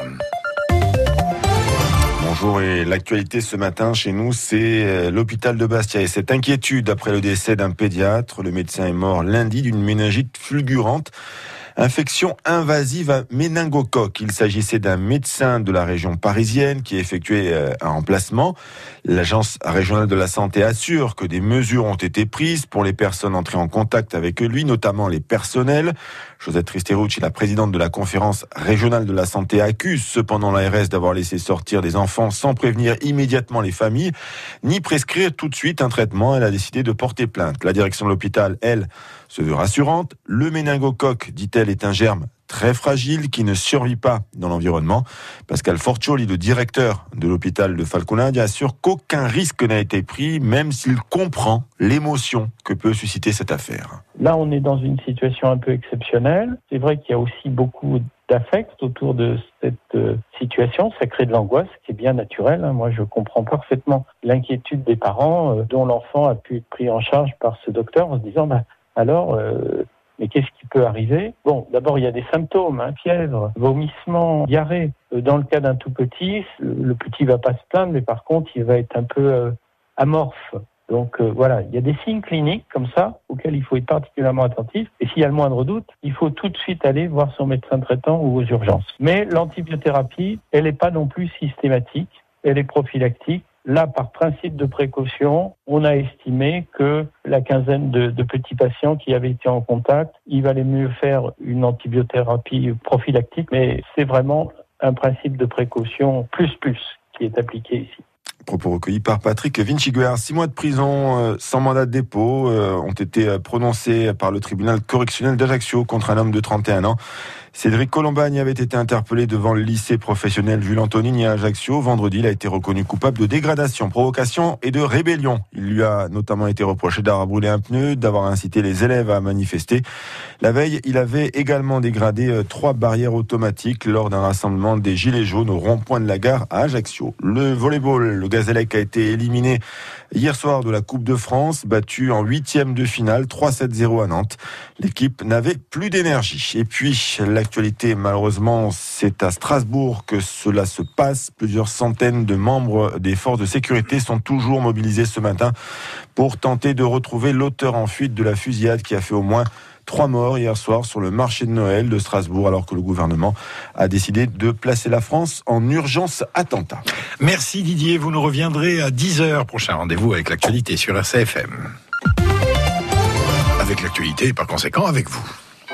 Bonjour, et l'actualité ce matin chez nous, c'est l'hôpital de Bastia et cette inquiétude après le décès d'un pédiatre. Le médecin est mort lundi d'une méningite fulgurante. Infection invasive à méningocoque. Il s'agissait d'un médecin de la région parisienne qui effectuait un remplacement. L'agence régionale de la santé assure que des mesures ont été prises pour les personnes entrées en contact avec lui, notamment les personnels. Josette Tristerucci, la présidente de la conférence régionale de la santé, accuse cependant l'A R S d'avoir laissé sortir des enfants sans prévenir immédiatement les familles, ni prescrire tout de suite un traitement. Elle a décidé de porter plainte. La direction de l'hôpital, elle, se veut rassurante. Le méningocoque, dit-elle, est un germe très fragile qui ne survit pas dans l'environnement. Pascal Forcioli, le directeur de l'hôpital de Falconadi, assure qu'aucun risque n'a été pris, même s'il comprend l'émotion que peut susciter cette affaire. Là, on est dans une situation un peu exceptionnelle. C'est vrai qu'il y a aussi beaucoup d'affect autour de cette euh, situation. Ça crée de l'angoisse, qui est bien naturel. Hein. Moi, je comprends parfaitement l'inquiétude des parents euh, dont l'enfant a pu être pris en charge par ce docteur en se disant bah, alors... Euh, Mais qu'est-ce qui peut arriver ? Bon, d'abord, il y a des symptômes, hein, fièvre, vomissement, diarrhée. Dans le cas d'un tout petit, le petit va pas se plaindre, mais par contre, il va être un peu euh, amorphe. Donc euh, voilà, il y a des signes cliniques comme ça, auxquels il faut être particulièrement attentif. Et s'il y a le moindre doute, il faut tout de suite aller voir son médecin traitant ou aux urgences. Mais l'antibiothérapie, elle n'est pas non plus systématique, elle est prophylactique. Là, par principe de précaution, on a estimé que la quinzaine de, de petits patients qui avaient été en contact, il valait mieux faire une antibiothérapie prophylactique, mais c'est vraiment un principe de précaution plus plus qui est appliqué ici. Propos recueillis par Patrick Vinciguer. Six mois de prison euh, sans mandat de dépôt euh, ont été prononcés par le tribunal correctionnel d'Ajaccio contre un homme de trente et un ans. Cédric Colombagne avait été interpellé devant le lycée professionnel Jules Antonini à Ajaccio. Vendredi, il a été reconnu coupable de dégradation, provocation et de rébellion. Il lui a notamment été reproché d'avoir brûlé un pneu, d'avoir incité les élèves à manifester. La veille, il avait également dégradé trois barrières automatiques lors d'un rassemblement des Gilets jaunes au rond-point de la gare à Ajaccio. Le volleyball, le Gazélec a été éliminé hier soir de la Coupe de France, battu en huitième de finale, trois sept zéro à Nantes. L'équipe n'avait plus d'énergie. Et puis, l'actualité, malheureusement, c'est à Strasbourg que cela se passe. Plusieurs centaines de membres des forces de sécurité sont toujours mobilisés ce matin pour tenter de retrouver l'auteur en fuite de la fusillade qui a fait au moins trois morts hier soir sur le marché de Noël de Strasbourg, alors que le gouvernement a décidé de placer la France en urgence attentat. Merci Didier, vous nous reviendrez à dix heures. Prochain rendez-vous avec l'actualité sur R C F M. Avec l'actualité et par conséquent avec vous.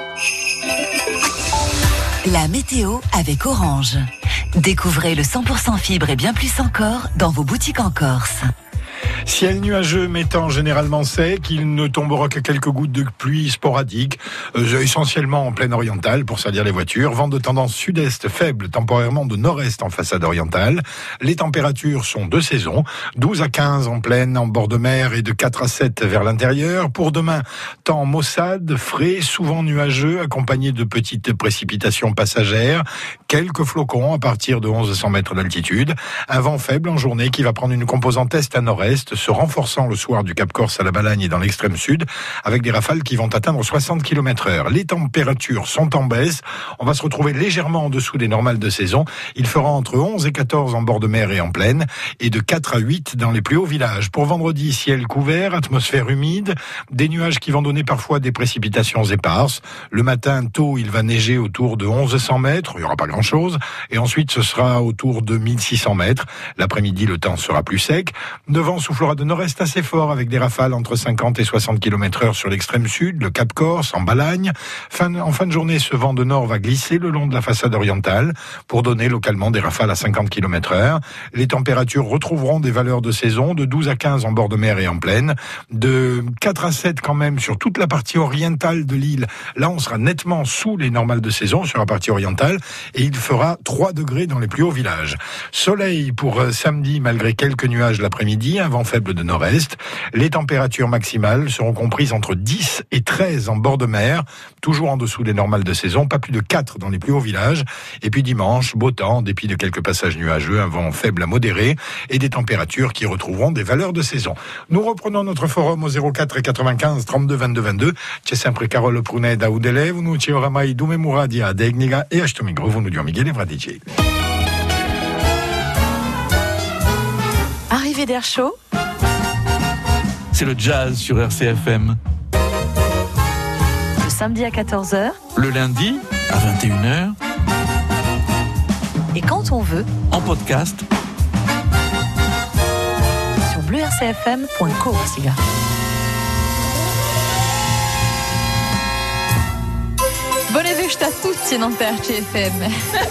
La météo avec Orange. Découvrez le cent pour cent fibre et bien plus encore dans vos boutiques en Corse. Ciel nuageux, mais temps généralement sec. Il ne tombera que quelques gouttes de pluie sporadiques, euh, essentiellement en plaine orientale pour salir les voitures. Vent de tendance sud-est faible, temporairement de nord-est en façade orientale. Les températures sont de saison, douze à quinze en plaine, en bord de mer et de quatre à sept vers l'intérieur. Pour demain, temps maussade, frais, souvent nuageux, accompagné de petites précipitations passagères. Quelques flocons à partir de onze cents mètres d'altitude. Un vent faible en journée qui va prendre une composante est à nord-est, se renforçant le soir du Cap Corse à la Balagne et dans l'extrême sud, avec des rafales qui vont atteindre soixante kilomètres heure. Les températures sont en baisse. On va se retrouver légèrement en dessous des normales de saison. Il fera entre onze et quatorze en bord de mer et en plaine, et de quatre à huit dans les plus hauts villages. Pour vendredi, ciel couvert, atmosphère humide, des nuages qui vont donner parfois des précipitations éparses. Le matin, tôt, il va neiger autour de onze cents mètres. Il n'y aura pas grand-chose. Et ensuite, ce sera autour de mille six cents mètres. L'après-midi, le temps sera plus sec. De vent soufflant fera de nord-est assez fort avec des rafales entre cinquante et soixante kilomètres heure sur l'extrême sud, le Cap Corse, en Balagne. Fin, en fin de journée, ce vent de nord va glisser le long de la façade orientale pour donner localement des rafales à cinquante kilomètres heure. Les températures retrouveront des valeurs de saison de douze à quinze en bord de mer et en plaine, de quatre à sept quand même sur toute la partie orientale de l'île. Là, on sera nettement sous les normales de saison sur la partie orientale et il fera trois degrés dans les plus hauts villages. Soleil pour euh, samedi malgré quelques nuages l'après-midi, un vent faible de nord-est. Les températures maximales seront comprises entre dix et treize en bord de mer, toujours en dessous des normales de saison, pas plus de quatre dans les plus hauts villages. Et puis dimanche, beau temps, en dépit de quelques passages nuageux, un vent faible à modéré et des températures qui retrouveront des valeurs de saison. Nous reprenons notre forum au zéro quatre quatre-vingt-quinze trente-deux vingt-deux vingt-deux. C'è sempre Carole Pruneda Udele, vous nous oramai dume muradia degniga e ashtomigro, vous nous dites Miguel Evradici. Arrivée d'air chaud. C'est le jazz sur R C F M. Le samedi à quatorze heures. Le lundi à vingt et une heures. Et quand on veut. En podcast. Sur bleu r c f m point co aussi. Buone feste a tutti non per R C F M.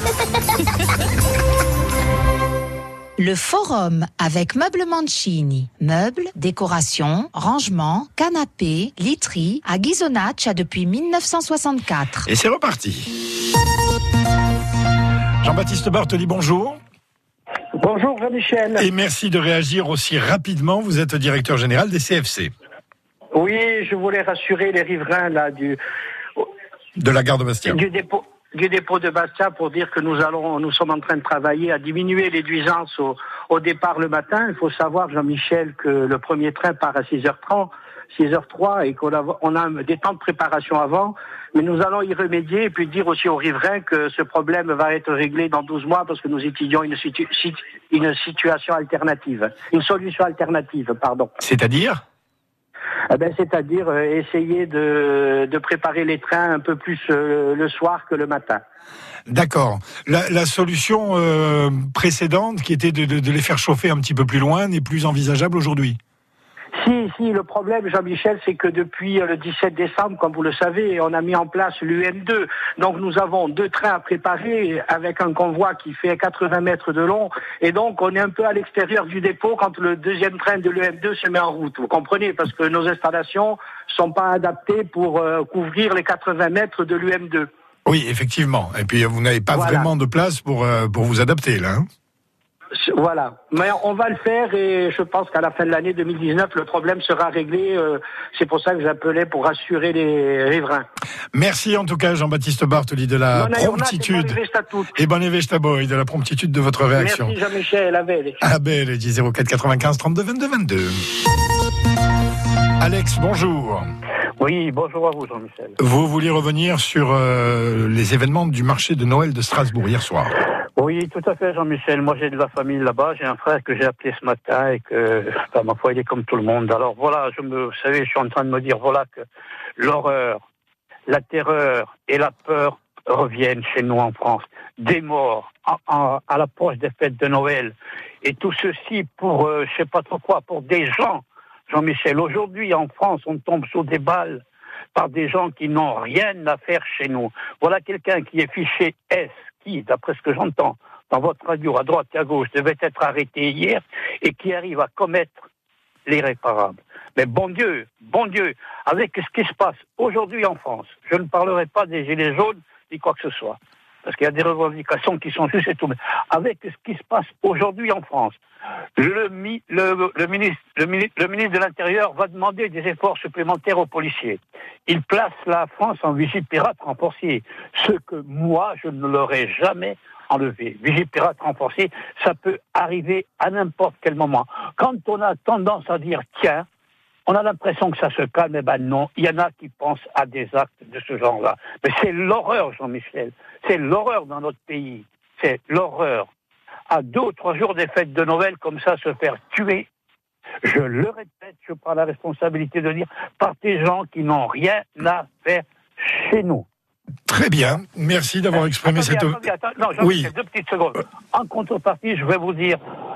Le forum avec Meubles Mancini. Meubles, décorations, rangements, canapés, literie à Ghisonaccia depuis mille neuf cent soixante-quatre. Et c'est reparti. Jean-Baptiste Bartoli, bonjour. Bonjour Jean-Michel. Et merci de réagir aussi rapidement. Vous êtes directeur général des C F C. Oui, je voulais rassurer les riverains là du de la gare de Bastia. Du dépôt. du dépôt de Bastia pour dire que nous allons, nous sommes en train de travailler à diminuer les nuisances au, au départ le matin. Il faut savoir, Jean-Michel, que le premier train part à six heures trente, six heures zéro trois et qu'on a, on a des temps de préparation avant. Mais nous allons y remédier et puis dire aussi aux riverains que ce problème va être réglé dans douze mois parce que nous étudions une, situ, une situation alternative, une solution alternative, pardon. C'est-à-dire ? Eh ben, c'est-à-dire euh, essayer de, de préparer les trains un peu plus euh, le soir que le matin. D'accord. La, la solution euh, précédente, qui était de, de, de les faire chauffer un petit peu plus loin, n'est plus envisageable aujourd'hui ? Si, si, le problème, Jean-Michel, c'est que depuis le dix-sept décembre, comme vous le savez, on a mis en place l'U M deux. Donc nous avons deux trains à préparer avec un convoi qui fait quatre-vingts mètres de long. Et donc on est un peu à l'extérieur du dépôt quand le deuxième train de l'U M deux se met en route. Vous comprenez ? Parce que nos installations sont pas adaptées pour euh, couvrir les quatre-vingts mètres de l'U M deux. Oui, effectivement. Et puis vous n'avez pas voilà. vraiment de place pour, euh, pour vous adapter, là, hein ? Voilà, mais on va le faire et je pense qu'à la fin de l'année deux mille dix-neuf, le problème sera réglé. C'est pour ça que j'appelais pour rassurer les riverains. Merci en tout cas Jean-Baptiste Bartoli de la bonne promptitude et bonne festa boy de la promptitude de votre réaction. Merci Jean-Michel, à belle. À belle, zéro quatre quatre-vingt-quinze trente-deux vingt-deux vingt-deux. Alex, bonjour. Oui, bonjour à vous Jean-Michel. Vous vouliez revenir sur euh, les événements du marché de Noël de Strasbourg hier soir. Oui, tout à fait, Jean-Michel. Moi, j'ai de la famille là-bas. J'ai un frère que j'ai appelé ce matin et que, enfin, ma foi, il est comme tout le monde. Alors voilà, je me, vous savez, je suis en train de me dire, voilà, que l'horreur, la terreur et la peur reviennent chez nous en France. Des morts à, à, à l'approche des fêtes de Noël. Et tout ceci pour, euh, je sais pas trop quoi, pour des gens, Jean-Michel. Aujourd'hui, en France, on tombe sous des balles par des gens qui n'ont rien à faire chez nous. Voilà quelqu'un qui est fiché S, qui, d'après ce que j'entends dans votre radio, à droite et à gauche, devait être arrêté hier et qui arrive à commettre l'irréparable. Mais bon Dieu, bon Dieu, avec ce qui se passe aujourd'hui en France, je ne parlerai pas des gilets jaunes ni quoi que ce soit, parce qu'il y a des revendications qui sont justes et tout. Mais avec ce qui se passe aujourd'hui en France, le, mi, le, le, ministre, le, ministre, le ministre de l'Intérieur va demander des efforts supplémentaires aux policiers. Il place la France en vigipirate renforcé, ce que moi, je ne l'aurais jamais enlevé. Vigipirate renforcé, ça peut arriver à n'importe quel moment. Quand on a tendance à dire « tiens », on a l'impression que ça se calme, eh ben non, il y en a qui pensent à des actes de ce genre-là. Mais c'est l'horreur, Jean-Michel. C'est l'horreur dans notre pays. C'est l'horreur. À deux ou trois jours des fêtes de Noël, comme ça, se faire tuer, je le répète, je prends la responsabilité de dire, par des gens qui n'ont rien à faire chez nous. Très bien, merci d'avoir exprimé attendez, cette... Attendez, attendez, non, Jean-Michel, oui. Deux petites secondes. En contrepartie, je vais vous dire,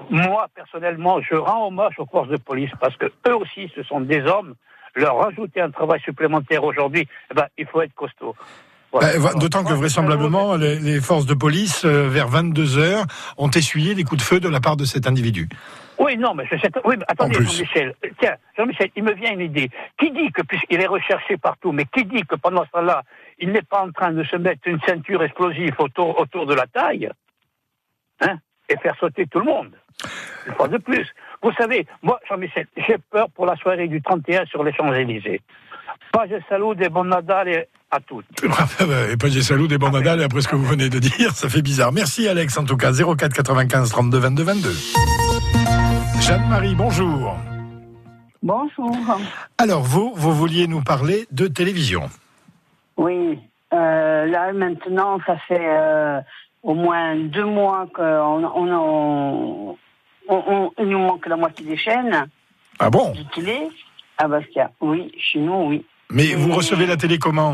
moi, personnellement, je rends hommage aux forces de police parce que eux aussi, ce sont des hommes. Leur rajouter un travail supplémentaire aujourd'hui, eh ben, il faut être costaud. Voilà. Bah, d'autant que vraisemblablement, les, les forces de police, euh, vers vingt-deux heures, ont essuyé des coups de feu de la part de cet individu. Oui, non, mais c'est... Oui, mais attendez, Jean-Michel. Tiens, Jean-Michel, il me vient une idée. Qui dit que, puisqu'il est recherché partout, mais qui dit que pendant ce temps-là, il n'est pas en train de se mettre une ceinture explosive autour, autour de la taille, hein, et faire sauter tout le monde? Une fois de plus. Vous savez, moi, Jean-Michel, j'ai peur pour la soirée du trente et un sur les Champs-Élysées. Pas je salue des bons Nadal à toutes. Et pas j'ai salut des bons Nadal, et après ce que vous venez de dire, ça fait bizarre. Merci Alex, en tout cas, zéro quatre quatre-vingt-quinze trente-deux vingt-deux vingt-deux. Jeanne-Marie, bonjour. Bonjour. Alors, vous, vous vouliez nous parler de télévision. Oui, euh, là maintenant, ça fait euh, au moins deux mois qu'on on, on, on, on, il nous manque la moitié des chaînes. Ah bon? De télé. Ah Bastia, oui, chez nous, oui. Mais Et vous recevez la télé comment?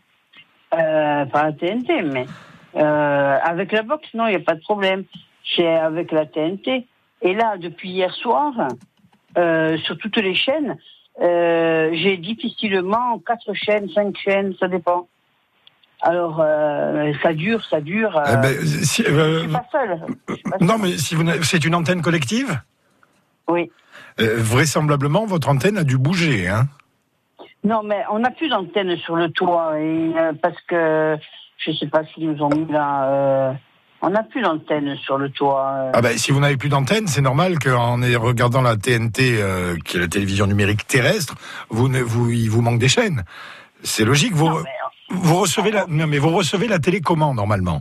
euh, Par la T N T, mais euh, avec la box, non, il n'y a pas de problème. C'est avec la T N T. Et là, depuis hier soir, euh, sur toutes les chaînes, euh, j'ai difficilement quatre chaînes, cinq chaînes, ça dépend. Alors, euh, ça dure, ça dure. Euh, eh ben, si, euh, je suis pas seule. Je suis pas seule. Non, mais si vous n'avez- c'est une antenne collective? Oui. Euh, vraisemblablement, votre antenne a dû bouger, hein? Non, mais on n'a plus d'antenne sur le toit, et, euh, parce que, je sais pas s'ils nous ont mis là, euh, on n'a plus d'antenne sur le toit. euh. Ah ben, si vous n'avez plus d'antenne, c'est normal qu'en regardant la T N T, euh, qui est la télévision numérique terrestre, vous, ne, vous, il vous manque des chaînes. C'est logique. Vous, Non, mais, vous recevez la, non, mais vous recevez la télé comment, normalement?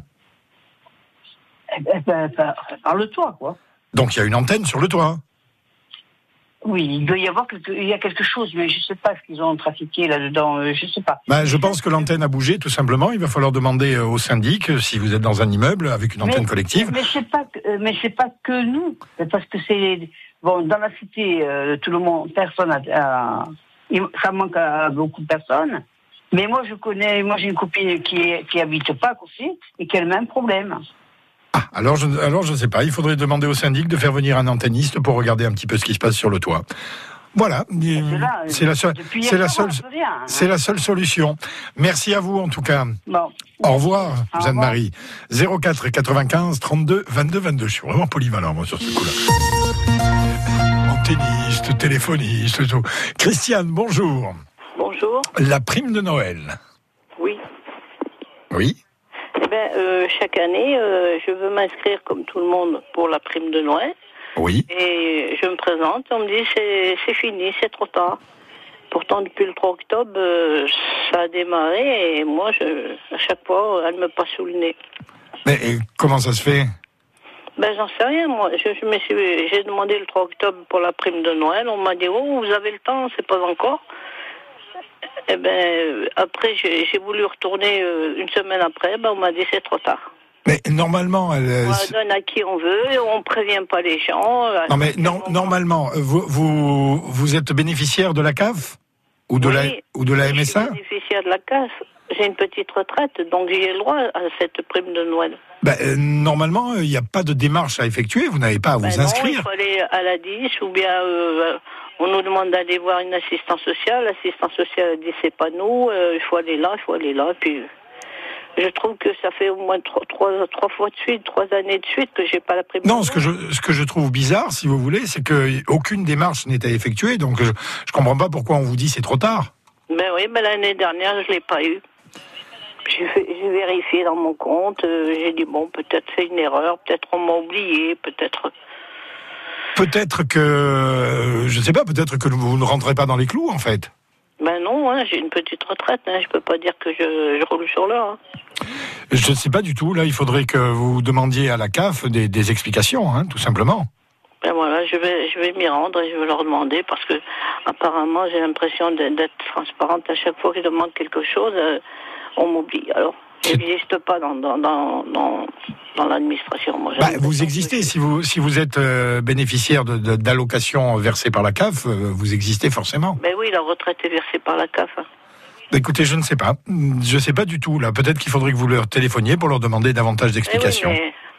eh ben, ben, par, par le toit, quoi. Donc il y a une antenne sur le toit. Oui, il doit y avoir quelque, il y a quelque chose, mais je sais pas ce qu'ils ont trafiqué là-dedans, euh, je sais pas. Ben, je pense que l'antenne a bougé, tout simplement. Il va falloir demander euh, au syndic, euh, si vous êtes dans un immeuble avec une antenne mais, collective. Mais c'est pas, que- euh, mais c'est pas que nous, c'est parce que c'est bon dans la cité, euh, tout le monde, personne a, a- il- ça manque à beaucoup de personnes. Mais moi je connais, moi j'ai une copine qui qui habite pas aussi et qui a le même problème. Alors je, alors, je ne sais pas. Il faudrait demander au syndic de faire venir un antenniste pour regarder un petit peu ce qui se passe sur le toit. Voilà. là, C'est la seule, depuis c'est hier la soir, seule, on peut rien, hein. c'est la seule solution. Merci à vous, en tout cas. Bon. Au revoir, Au Jeanne-Marie. zéro quatre quatre-vingt-quinze trente-deux vingt-deux vingt-deux. Je suis vraiment polyvalent, moi, sur ce coup-là. Antenniste, téléphoniste, tout. Christiane, bonjour. Bonjour. La prime de Noël. Oui. Oui. Eh bien, euh, chaque année, euh, je veux m'inscrire comme tout le monde pour la prime de Noël. Oui. Et je me présente, on me dit c'est c'est fini, c'est trop tard. Pourtant, depuis le trois octobre, euh, ça a démarré et moi, je, à chaque fois, elle me passe sous le nez. Mais et comment ça se fait? Ben, j'en sais rien, moi. Je, je me suis, j'ai demandé le trois octobre pour la prime de Noël. On m'a dit, oh, vous avez le temps, c'est pas encore. Eh ben, après, j'ai, j'ai voulu retourner euh, une semaine après. Ben, on m'a dit, c'est trop tard. Mais normalement, elle. On la donne à qui on veut, et on prévient pas les gens. Non, mais non, normalement, vous, vous, vous êtes bénéficiaire de la C A F ou de, Oui, la, ou de la M S A? Je suis bénéficiaire de la C A F. J'ai une petite retraite, donc j'ai le droit à cette prime de Noël. Ben, euh, normalement, il n'y a pas de démarche à effectuer, vous n'avez pas à Ben vous non, inscrire. il faut aller à la D I S ou bien euh, on nous demande d'aller voir une assistance sociale. L'assistance sociale elle dit c'est pas nous, euh, il faut aller là, il faut aller là. Puis je trouve que ça fait au moins trois, trois, trois fois de suite, trois années de suite que j'ai pas la prime. Non, ce que je ce que je trouve bizarre, si vous voulez, c'est que aucune démarche n'est à effectuer. Donc, je, je comprends pas pourquoi on vous dit c'est trop tard. Ben oui, ben l'année dernière je l'ai pas eu. J'ai, fait, j'ai vérifié dans mon compte. Euh, j'ai dit bon, peut-être c'est une erreur, peut-être on m'a oublié, peut-être. Peut-être que je sais pas, peut-être que vous ne rentrez pas dans les clous, en fait. Ben non, hein, j'ai une petite retraite. Hein, je peux pas dire que je, je roule sur l'or. Hein. Je ne sais pas du tout. Là, il faudrait que vous demandiez à la C A F des, des explications, hein, tout simplement. Ben voilà, je vais, je vais m'y rendre et je vais leur demander parce que apparemment j'ai l'impression d'être, d'être transparente. À chaque fois que je demande quelque chose, euh, on m'oublie. Alors, je n'existe pas dans, dans, dans, dans, dans l'administration. Moi, bah, vous existez. Si vous, si vous êtes euh, bénéficiaire de, de, d'allocations versées par la C A F, euh, vous existez forcément. Ben oui, la retraite est versée par la C A F. Hein. Écoutez, je ne sais pas. Je ne sais pas du tout. Là, peut-être qu'il faudrait que vous leur téléphoniez pour leur demander davantage d'explications. Oui, mais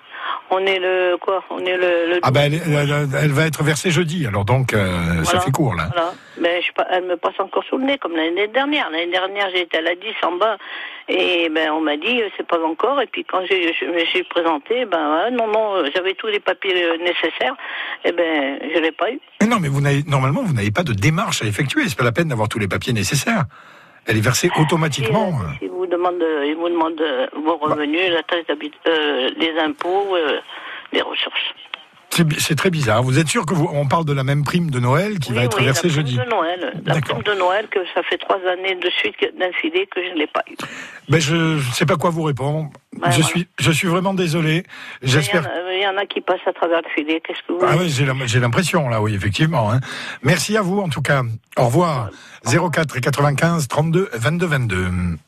On est le quoi? On est le. le Ah ben, elle, elle, elle va être versée jeudi. Alors donc, euh, voilà, ça fait court là. Voilà. Ben, je, elle me passe encore sous le nez comme l'année dernière. L'année dernière, j'étais à la dix en bas et ben on m'a dit c'est pas encore. Et puis quand j'ai, je me suis présentée, ben ouais, non non, j'avais tous les papiers nécessaires. Et ben je l'ai pas eu. Mais non, mais vous n'avez normalement vous n'avez pas de démarche à effectuer. C'est pas la peine d'avoir tous les papiers nécessaires. Elle est versée automatiquement. Si, euh, si vous demande, il vous demande vos revenus, bah. la taxe d'habitation, euh, les impôts, euh, les ressources. C'est, c'est très bizarre. Vous êtes sûr que vous, on parle de la même prime de Noël qui oui, va être oui, versée la prime jeudi? de Noël, la D'accord. prime de Noël que ça fait trois années de suite d'affilée que je ne l'ai pas eu. Ben je ne sais pas quoi vous répondre. Ouais, je voilà. suis, je suis vraiment désolé. J'espère. Il y, y en a qui passent à travers le filet. Qu'est-ce que vous Ah oui, j'ai, la, j'ai l'impression là, oui, effectivement. Hein. Merci à vous en tout cas. Au revoir. zéro quatre et quatre-vingt-quinze trente-deux vingt-deux vingt-deux.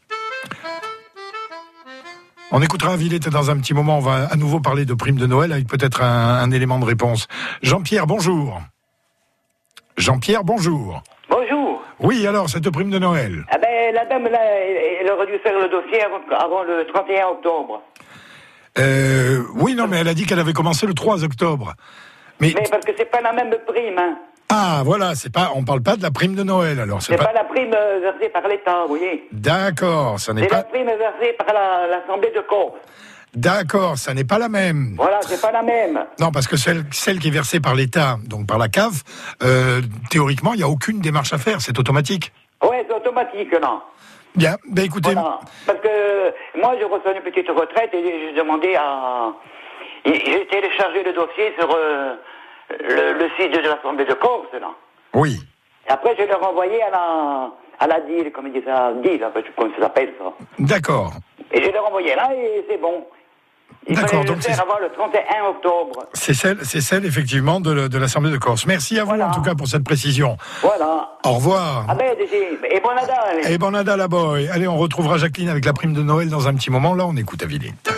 On écoutera Villette dans un petit moment. On va à nouveau parler de prime de Noël avec peut-être un, un élément de réponse. Jean-Pierre, bonjour. Jean-Pierre, bonjour. Bonjour. Oui, alors, cette prime de Noël. Ah ben, la dame, là, elle, elle aurait dû faire le dossier avant, avant le trente et un octobre. Euh, oui, non, mais elle a dit qu'elle avait commencé le trois octobre. Mais, mais parce que c'est pas la même prime, hein. Ah, voilà, c'est pas, on parle pas de la prime de Noël, alors. C'est, c'est pas... pas la prime euh, versée par l'État, vous voyez. D'accord, ça n'est c'est pas... la prime versée par la, l'Assemblée de Corse. D'accord, ça n'est pas la même. Voilà, c'est pas la même. Non, parce que celle, celle qui est versée par l'État, donc par la C A F, euh, théoriquement, il n'y a aucune démarche à faire, c'est automatique. Ouais, c'est automatique, non. Bien, ben écoutez... Voilà. Parce que moi, je reçois une petite retraite et j'ai demandé à... J'ai téléchargé le dossier sur euh, le, le site de l'Assemblée de Corse, là. Oui. Et après, je l'ai renvoyé à la, à la D I L, comme ils disent, à la D I L, je sais pas comment ça s'appelle, ça. D'accord. Et je l'ai renvoyé là et c'est bon. Il D'accord, fallait donc le faire c'est... avant le trente et un octobre. C'est celle, c'est celle effectivement, de, de l'Assemblée de Corse. Merci à vous, voilà. En tout cas, pour cette précision. Voilà. Au revoir. Ah ben, et bon Nadal. Et bon Nadal, boy. Allez, on retrouvera Jacqueline avec la prime de Noël dans un petit moment. Là, on écoute Villette.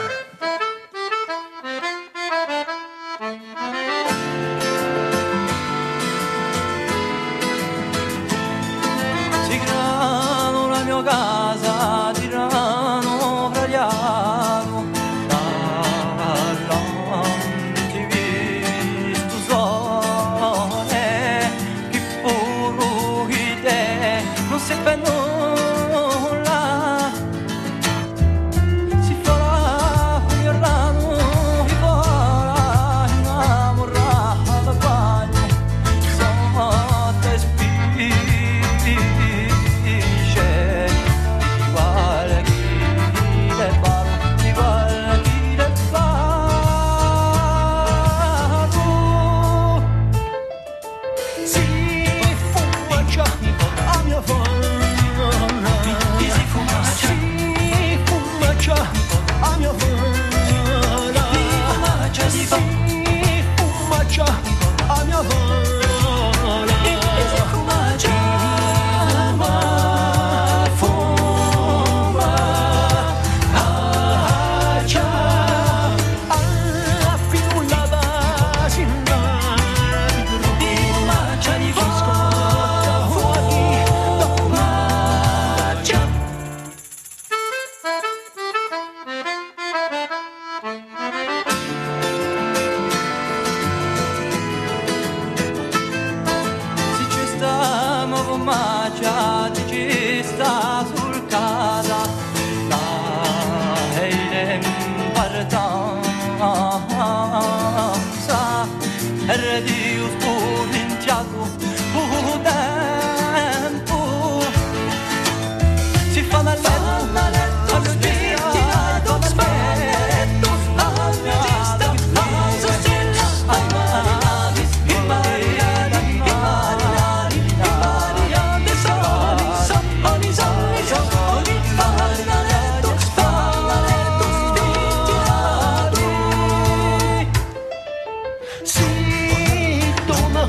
Casa tirano fragliato dall'anti visto sole che puro che te non si fa nulla si fa un giorno che vola innamorata da bagno sotto spine Si tu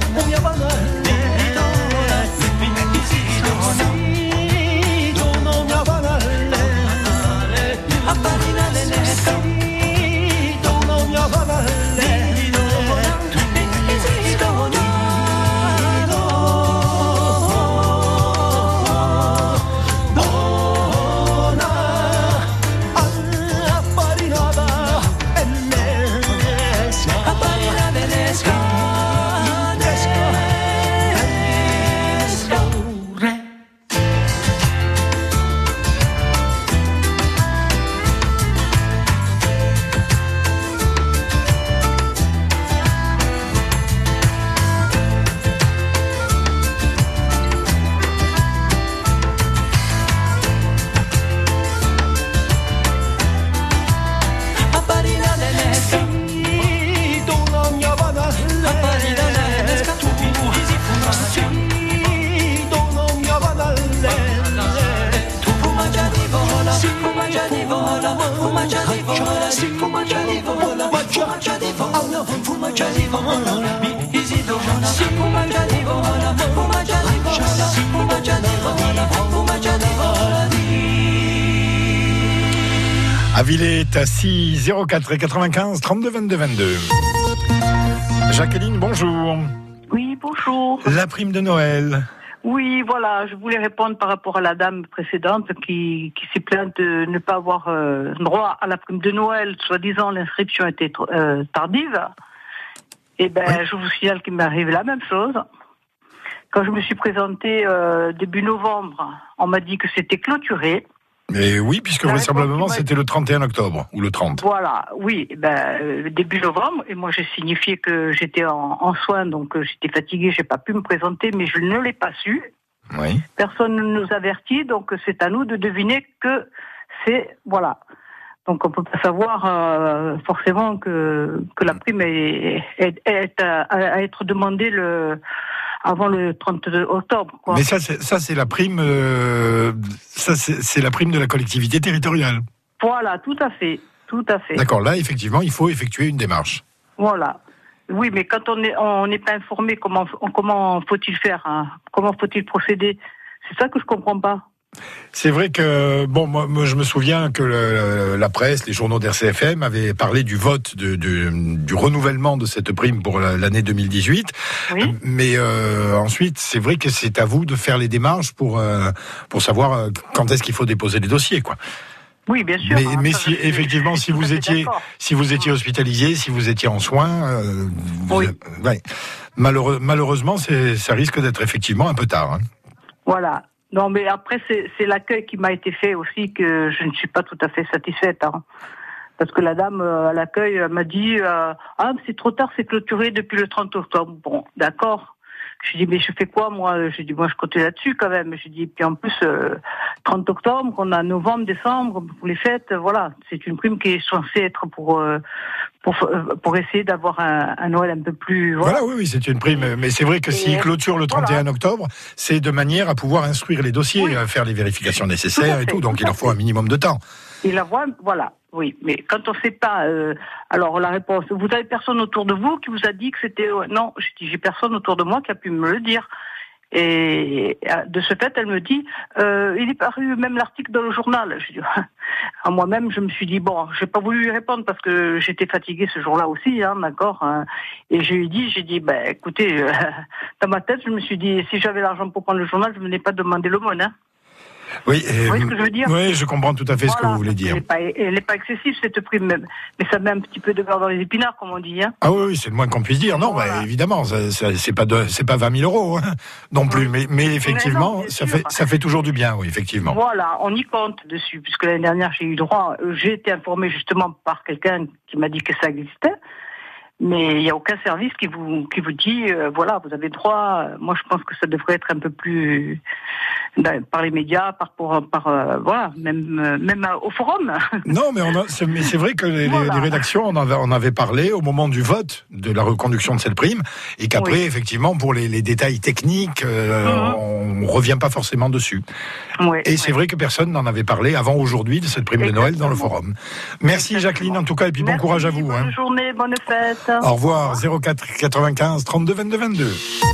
Avillé est à six zéro quatre quatre-vingt-quinze trente-deux vingt-deux vingt-deux. Jacqueline, bonjour. Oui, bonjour. La prime de Noël. Oui, voilà, je voulais répondre par rapport à la dame précédente qui, qui s'est plainte de ne pas avoir euh, droit à la prime de Noël, soi-disant l'inscription était euh, tardive. Eh ben, oui. Je vous signale qu'il m'est arrivé la même chose. Quand je me suis présentée euh, début novembre, on m'a dit que c'était clôturé. Mais oui, puisque vraisemblablement c'était le trente et un octobre, ou le trente. Voilà, oui, ben, euh, début novembre, et moi j'ai signifié que j'étais en, en soins, donc euh, j'étais fatiguée, j'ai pas pu me présenter, mais je ne l'ai pas su. Oui. Personne ne nous avertit, donc c'est à nous de deviner que c'est, voilà. Donc on peut pas savoir euh, forcément que, que la prime est, est, est à, à être demandée le... avant le trente octobre, quoi. Mais ça, c'est, ça, c'est la prime, euh, ça, c'est, c'est la prime de la collectivité territoriale. Voilà, tout à fait, tout à fait. D'accord, là, effectivement, il faut effectuer une démarche. Voilà. Oui, mais quand on n'est on n'est pas informé, comment, comment faut-il faire, hein? Comment faut-il procéder? C'est ça que je comprends pas. C'est vrai que, bon, moi, moi je me souviens que le, la presse, les journaux d'R C F M avaient parlé du vote, de, de, du renouvellement de cette prime pour l'année deux mille dix-huit. Oui. Mais euh, ensuite, c'est vrai que c'est à vous de faire les démarches pour, euh, pour savoir quand est-ce qu'il faut déposer les dossiers, quoi. Oui, bien sûr. Mais, hein, mais ça, si, effectivement, si vous étiez, d'accord. si vous étiez hospitalisé, si vous étiez en soins, euh, vous, oui. euh, ouais. Malheureux, malheureusement, c'est, ça risque d'être effectivement un peu tard. Hein. Voilà. Non, mais après, c'est, c'est l'accueil qui m'a été fait aussi que je ne suis pas tout à fait satisfaite. Hein. Parce que la dame euh, à l'accueil m'a dit euh, « Ah, c'est trop tard, c'est clôturé depuis le trente octobre. » Bon, d'accord. Je dis « Mais je fais quoi, moi ?» Je dis « Moi, je comptais là-dessus, quand même. » Je dis « Puis en plus, euh, trente octobre, qu'on a novembre, décembre, pour les fêtes, voilà. C'est une prime qui est censée être pour... Euh, Pour, pour essayer d'avoir un, un Noël un peu plus... Voilà, voilà oui, oui, c'est une prime. Mais c'est vrai que s'il clôture le trente et un voilà. octobre, c'est de manière à pouvoir instruire les dossiers, oui. à faire les vérifications nécessaires tout et tout. Donc tout il leur faut un minimum de temps. Il la voit, voilà, oui. Mais quand on ne sait pas... Euh, alors la réponse... Vous avez personne autour de vous qui vous a dit que c'était... Euh, non, j'ai dit, j'ai personne autour de moi qui a pu me le dire. Et de ce fait, elle me dit, euh, il est paru même l'article dans le journal. Je dis, à moi-même, je me suis dit, bon, j'ai pas voulu lui répondre parce que j'étais fatiguée ce jour-là aussi, hein, d'accord. Hein. Et je lui ai dit, j'ai dit, ben, écoutez, euh, dans ma tête, je me suis dit, si j'avais l'argent pour prendre le journal, je ne venais pas demander l'aumône, hein. Oui, vous voyez ce que je veux dire ? Oui, je comprends tout à fait voilà, ce que vous voulez dire. Elle n'est pas, pas excessive, cette prime, même. Mais ça met un petit peu de beurre dans les épinards, comme on dit. Hein. Ah oui, oui, c'est le moins qu'on puisse dire. Non, voilà. bah, évidemment, ça, ça, c'est pas de, c'est pas vingt mille euros hein, non plus. Oui. Mais, mais effectivement, mais non, ça, fait, ça fait toujours du bien, oui, effectivement. Voilà, on y compte dessus. Puisque l'année dernière, j'ai eu droit, j'ai été informée justement par quelqu'un qui m'a dit que ça existait. Mais il n'y a aucun service qui vous qui vous dit euh, voilà, vous avez droit. Moi, je pense que ça devrait être un peu plus ben, par les médias, par par, par euh, voilà, même euh, même au forum. Non, mais on a, c'est, mais c'est vrai que les, voilà. les rédactions on avait on avait parlé au moment du vote de la reconduction de cette prime et qu'après oui. effectivement pour les, les détails techniques, euh, mmh. on revient pas forcément dessus. Oui, et oui. c'est vrai que personne n'en avait parlé avant aujourd'hui de cette prime Exactement. de Noël dans le forum. Merci Exactement. Jacqueline en tout cas et puis Merci, bon courage à vous. Bonne hein. journée, bonne fête. Au revoir, zéro quatre quatre-vingt-quinze trente-deux vingt-deux vingt-deux.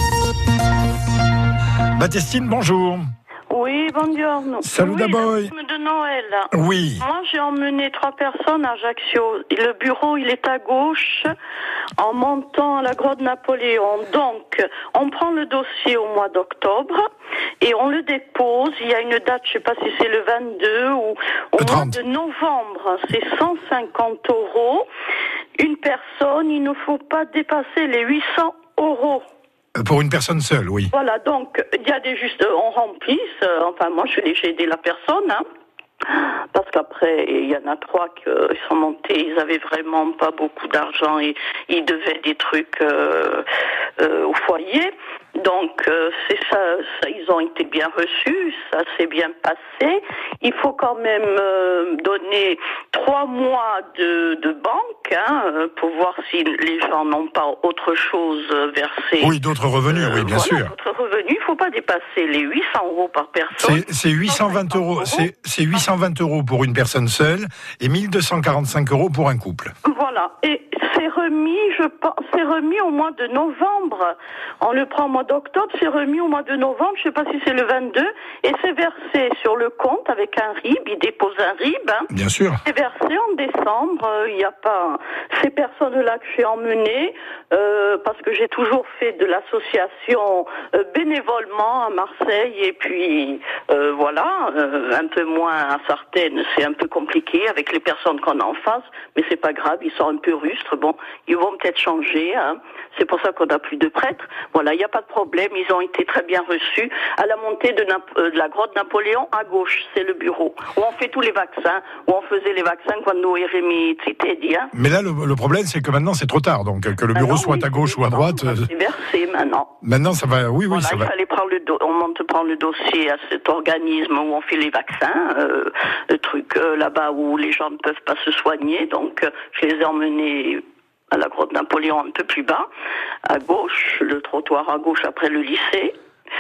Baptistine, bonjour. Oui, bonjour. Salut oui, d'abord. De Noël. Oui. Moi, j'ai emmené trois personnes à Ajaccio. Le bureau, il est à gauche, en montant à la grotte Napoléon. Donc, on prend le dossier au mois d'octobre et on le dépose. Il y a une date, je ne sais pas si c'est le vingt-deux ou au mois de novembre. C'est cent cinquante euros. Une personne, il ne faut pas dépasser les huit cents euros. Pour une personne seule, oui. Voilà, donc, il y a des juste, on remplisse, euh, enfin, moi, je j'ai aidé la personne, hein, parce qu'après, il y en a trois qui sont montés, ils avaient vraiment pas beaucoup d'argent et ils devaient des trucs euh, euh, au foyer. Donc, euh, c'est ça, ça, ils ont été bien reçus, ça s'est bien passé. Il faut quand même euh, donner trois mois de, de banque hein, pour voir si les gens n'ont pas autre chose versé. Oui, d'autres revenus, euh, oui, bien voilà, sûr. D'autres revenus, il ne faut pas dépasser les huit cents euros par personne. C'est, c'est huit cent vingt euros, c'est, c'est huit cent vingt euros pour une personne seule et mille deux cent quarante-cinq euros pour un couple. Voilà, et c'est remis, je pense, c'est remis au mois de novembre. On le prend au mois d'octobre, c'est remis au mois de novembre, je ne sais pas si c'est le vingt-deux, et c'est versé sur le compte avec un R I B, il dépose un R I B. Hein. Bien sûr. C'est versé en décembre, il n'y a pas ces personnes-là que j'ai emmenées, euh, parce que j'ai toujours fait de l'association euh, bénévolement à Marseille, et puis euh, voilà, euh, un peu moins à Sartène, c'est un peu compliqué avec les personnes qu'on a en face, mais c'est pas grave, ils sont un peu rustres, bon, ils vont peut-être changer, hein. C'est pour ça qu'on n'a plus de prêtres. Voilà, il n'y a pas de problème, ils ont été très bien reçus. À la montée de, Nap- euh, de la grotte Napoléon, à gauche, c'est le bureau, où on fait tous les vaccins, où on faisait les vaccins quand nous Jérémy c'était dit. Hein. Mais là, le, le problème, c'est que maintenant, c'est trop tard, donc que le bureau maintenant, soit oui, à gauche ou à droite. Euh... C'est versé maintenant. Maintenant, ça va, oui, oui, voilà, ça il va. fallait prendre le do- on monte prendre le dossier à cet organisme où on fait les vaccins, euh, le truc euh, là-bas où les gens ne peuvent pas se soigner, donc euh, je les ai emmenés à la grotte Napoléon un peu plus bas, à gauche, le trottoir à gauche après le lycée.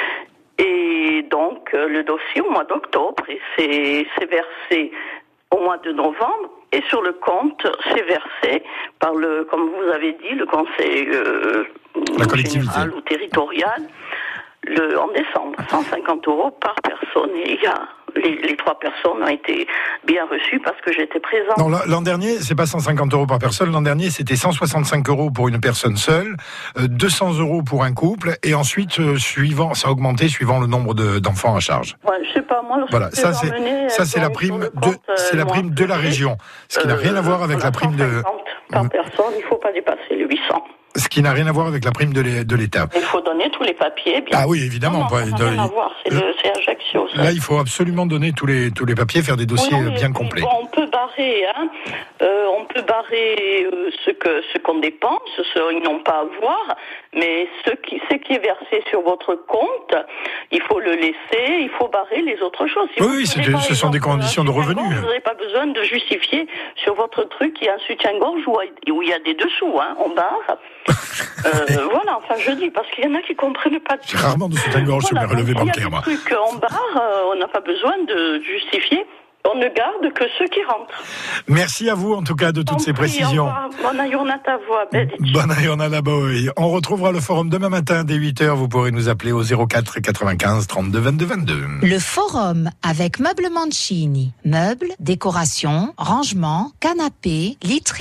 Et donc, euh, le dossier au mois d'octobre, et c'est, c'est versé au mois de novembre, et sur le compte, c'est versé par le, comme vous avez dit, le conseil euh, la collectivité général ou territorial, le, en décembre, cent cinquante euros par personne. Et il y a Les, les trois personnes ont été bien reçues parce que j'étais présente. Non, l'an dernier, c'est pas cent cinquante euros par personne. L'an dernier, c'était cent soixante-cinq euros pour une personne seule, euh, deux cents euros pour un couple, et ensuite, euh, suivant, ça a augmenté suivant le nombre de, d'enfants à charge. Ouais, je sais pas, moi, voilà, ça c'est, emmené, ça c'est la prime de, compte, c'est la prime de la région, ce qui euh, n'a rien à voir avec la prime de. Par personne, il ne faut pas dépasser les huit cents. Ce qui n'a rien à voir avec la prime de l'État. Il faut donner tous les papiers. Bien. Ah oui, évidemment. Non, non, ça n'a rien à voir, c'est, le, c'est Ajaccio. Ça. Là, il faut absolument donner tous les, tous les papiers, faire des dossiers oui, oui, bien oui, complets. Bon, on peut barrer, hein. euh, on peut barrer euh, ce, que, ce qu'on dépense, ce qu'ils n'ont pas à voir, mais ce qui, ce qui est versé sur votre compte, il faut le laisser, il faut barrer les autres choses. Si oui, oui c'est, ce sont des conditions de revenus. Vous n'avez pas besoin de justifier sur votre truc qu'il y a un soutien-gorge où il y a des dessous, hein, on barre. Euh, voilà, enfin je dis, parce qu'il y en a qui ne comprennent pas. J'ai rarement de soutien-gorge sur mes relevés bancaires, moi. Il y a des trucs en barre, euh, on n'a pas besoin de justifier. On ne garde que ceux qui rentrent. Merci à vous, en tout cas, de toutes en ces prie, précisions. Bonne journée à vous. Bonne journée à vous. On retrouvera le forum demain matin dès huit heures. Vous pourrez nous appeler au zéro quatre quatre-vingt-quinze trente-deux vingt-deux vingt-deux. Le forum avec Meubles Mancini. Meubles, décorations, rangements, canapés, literie.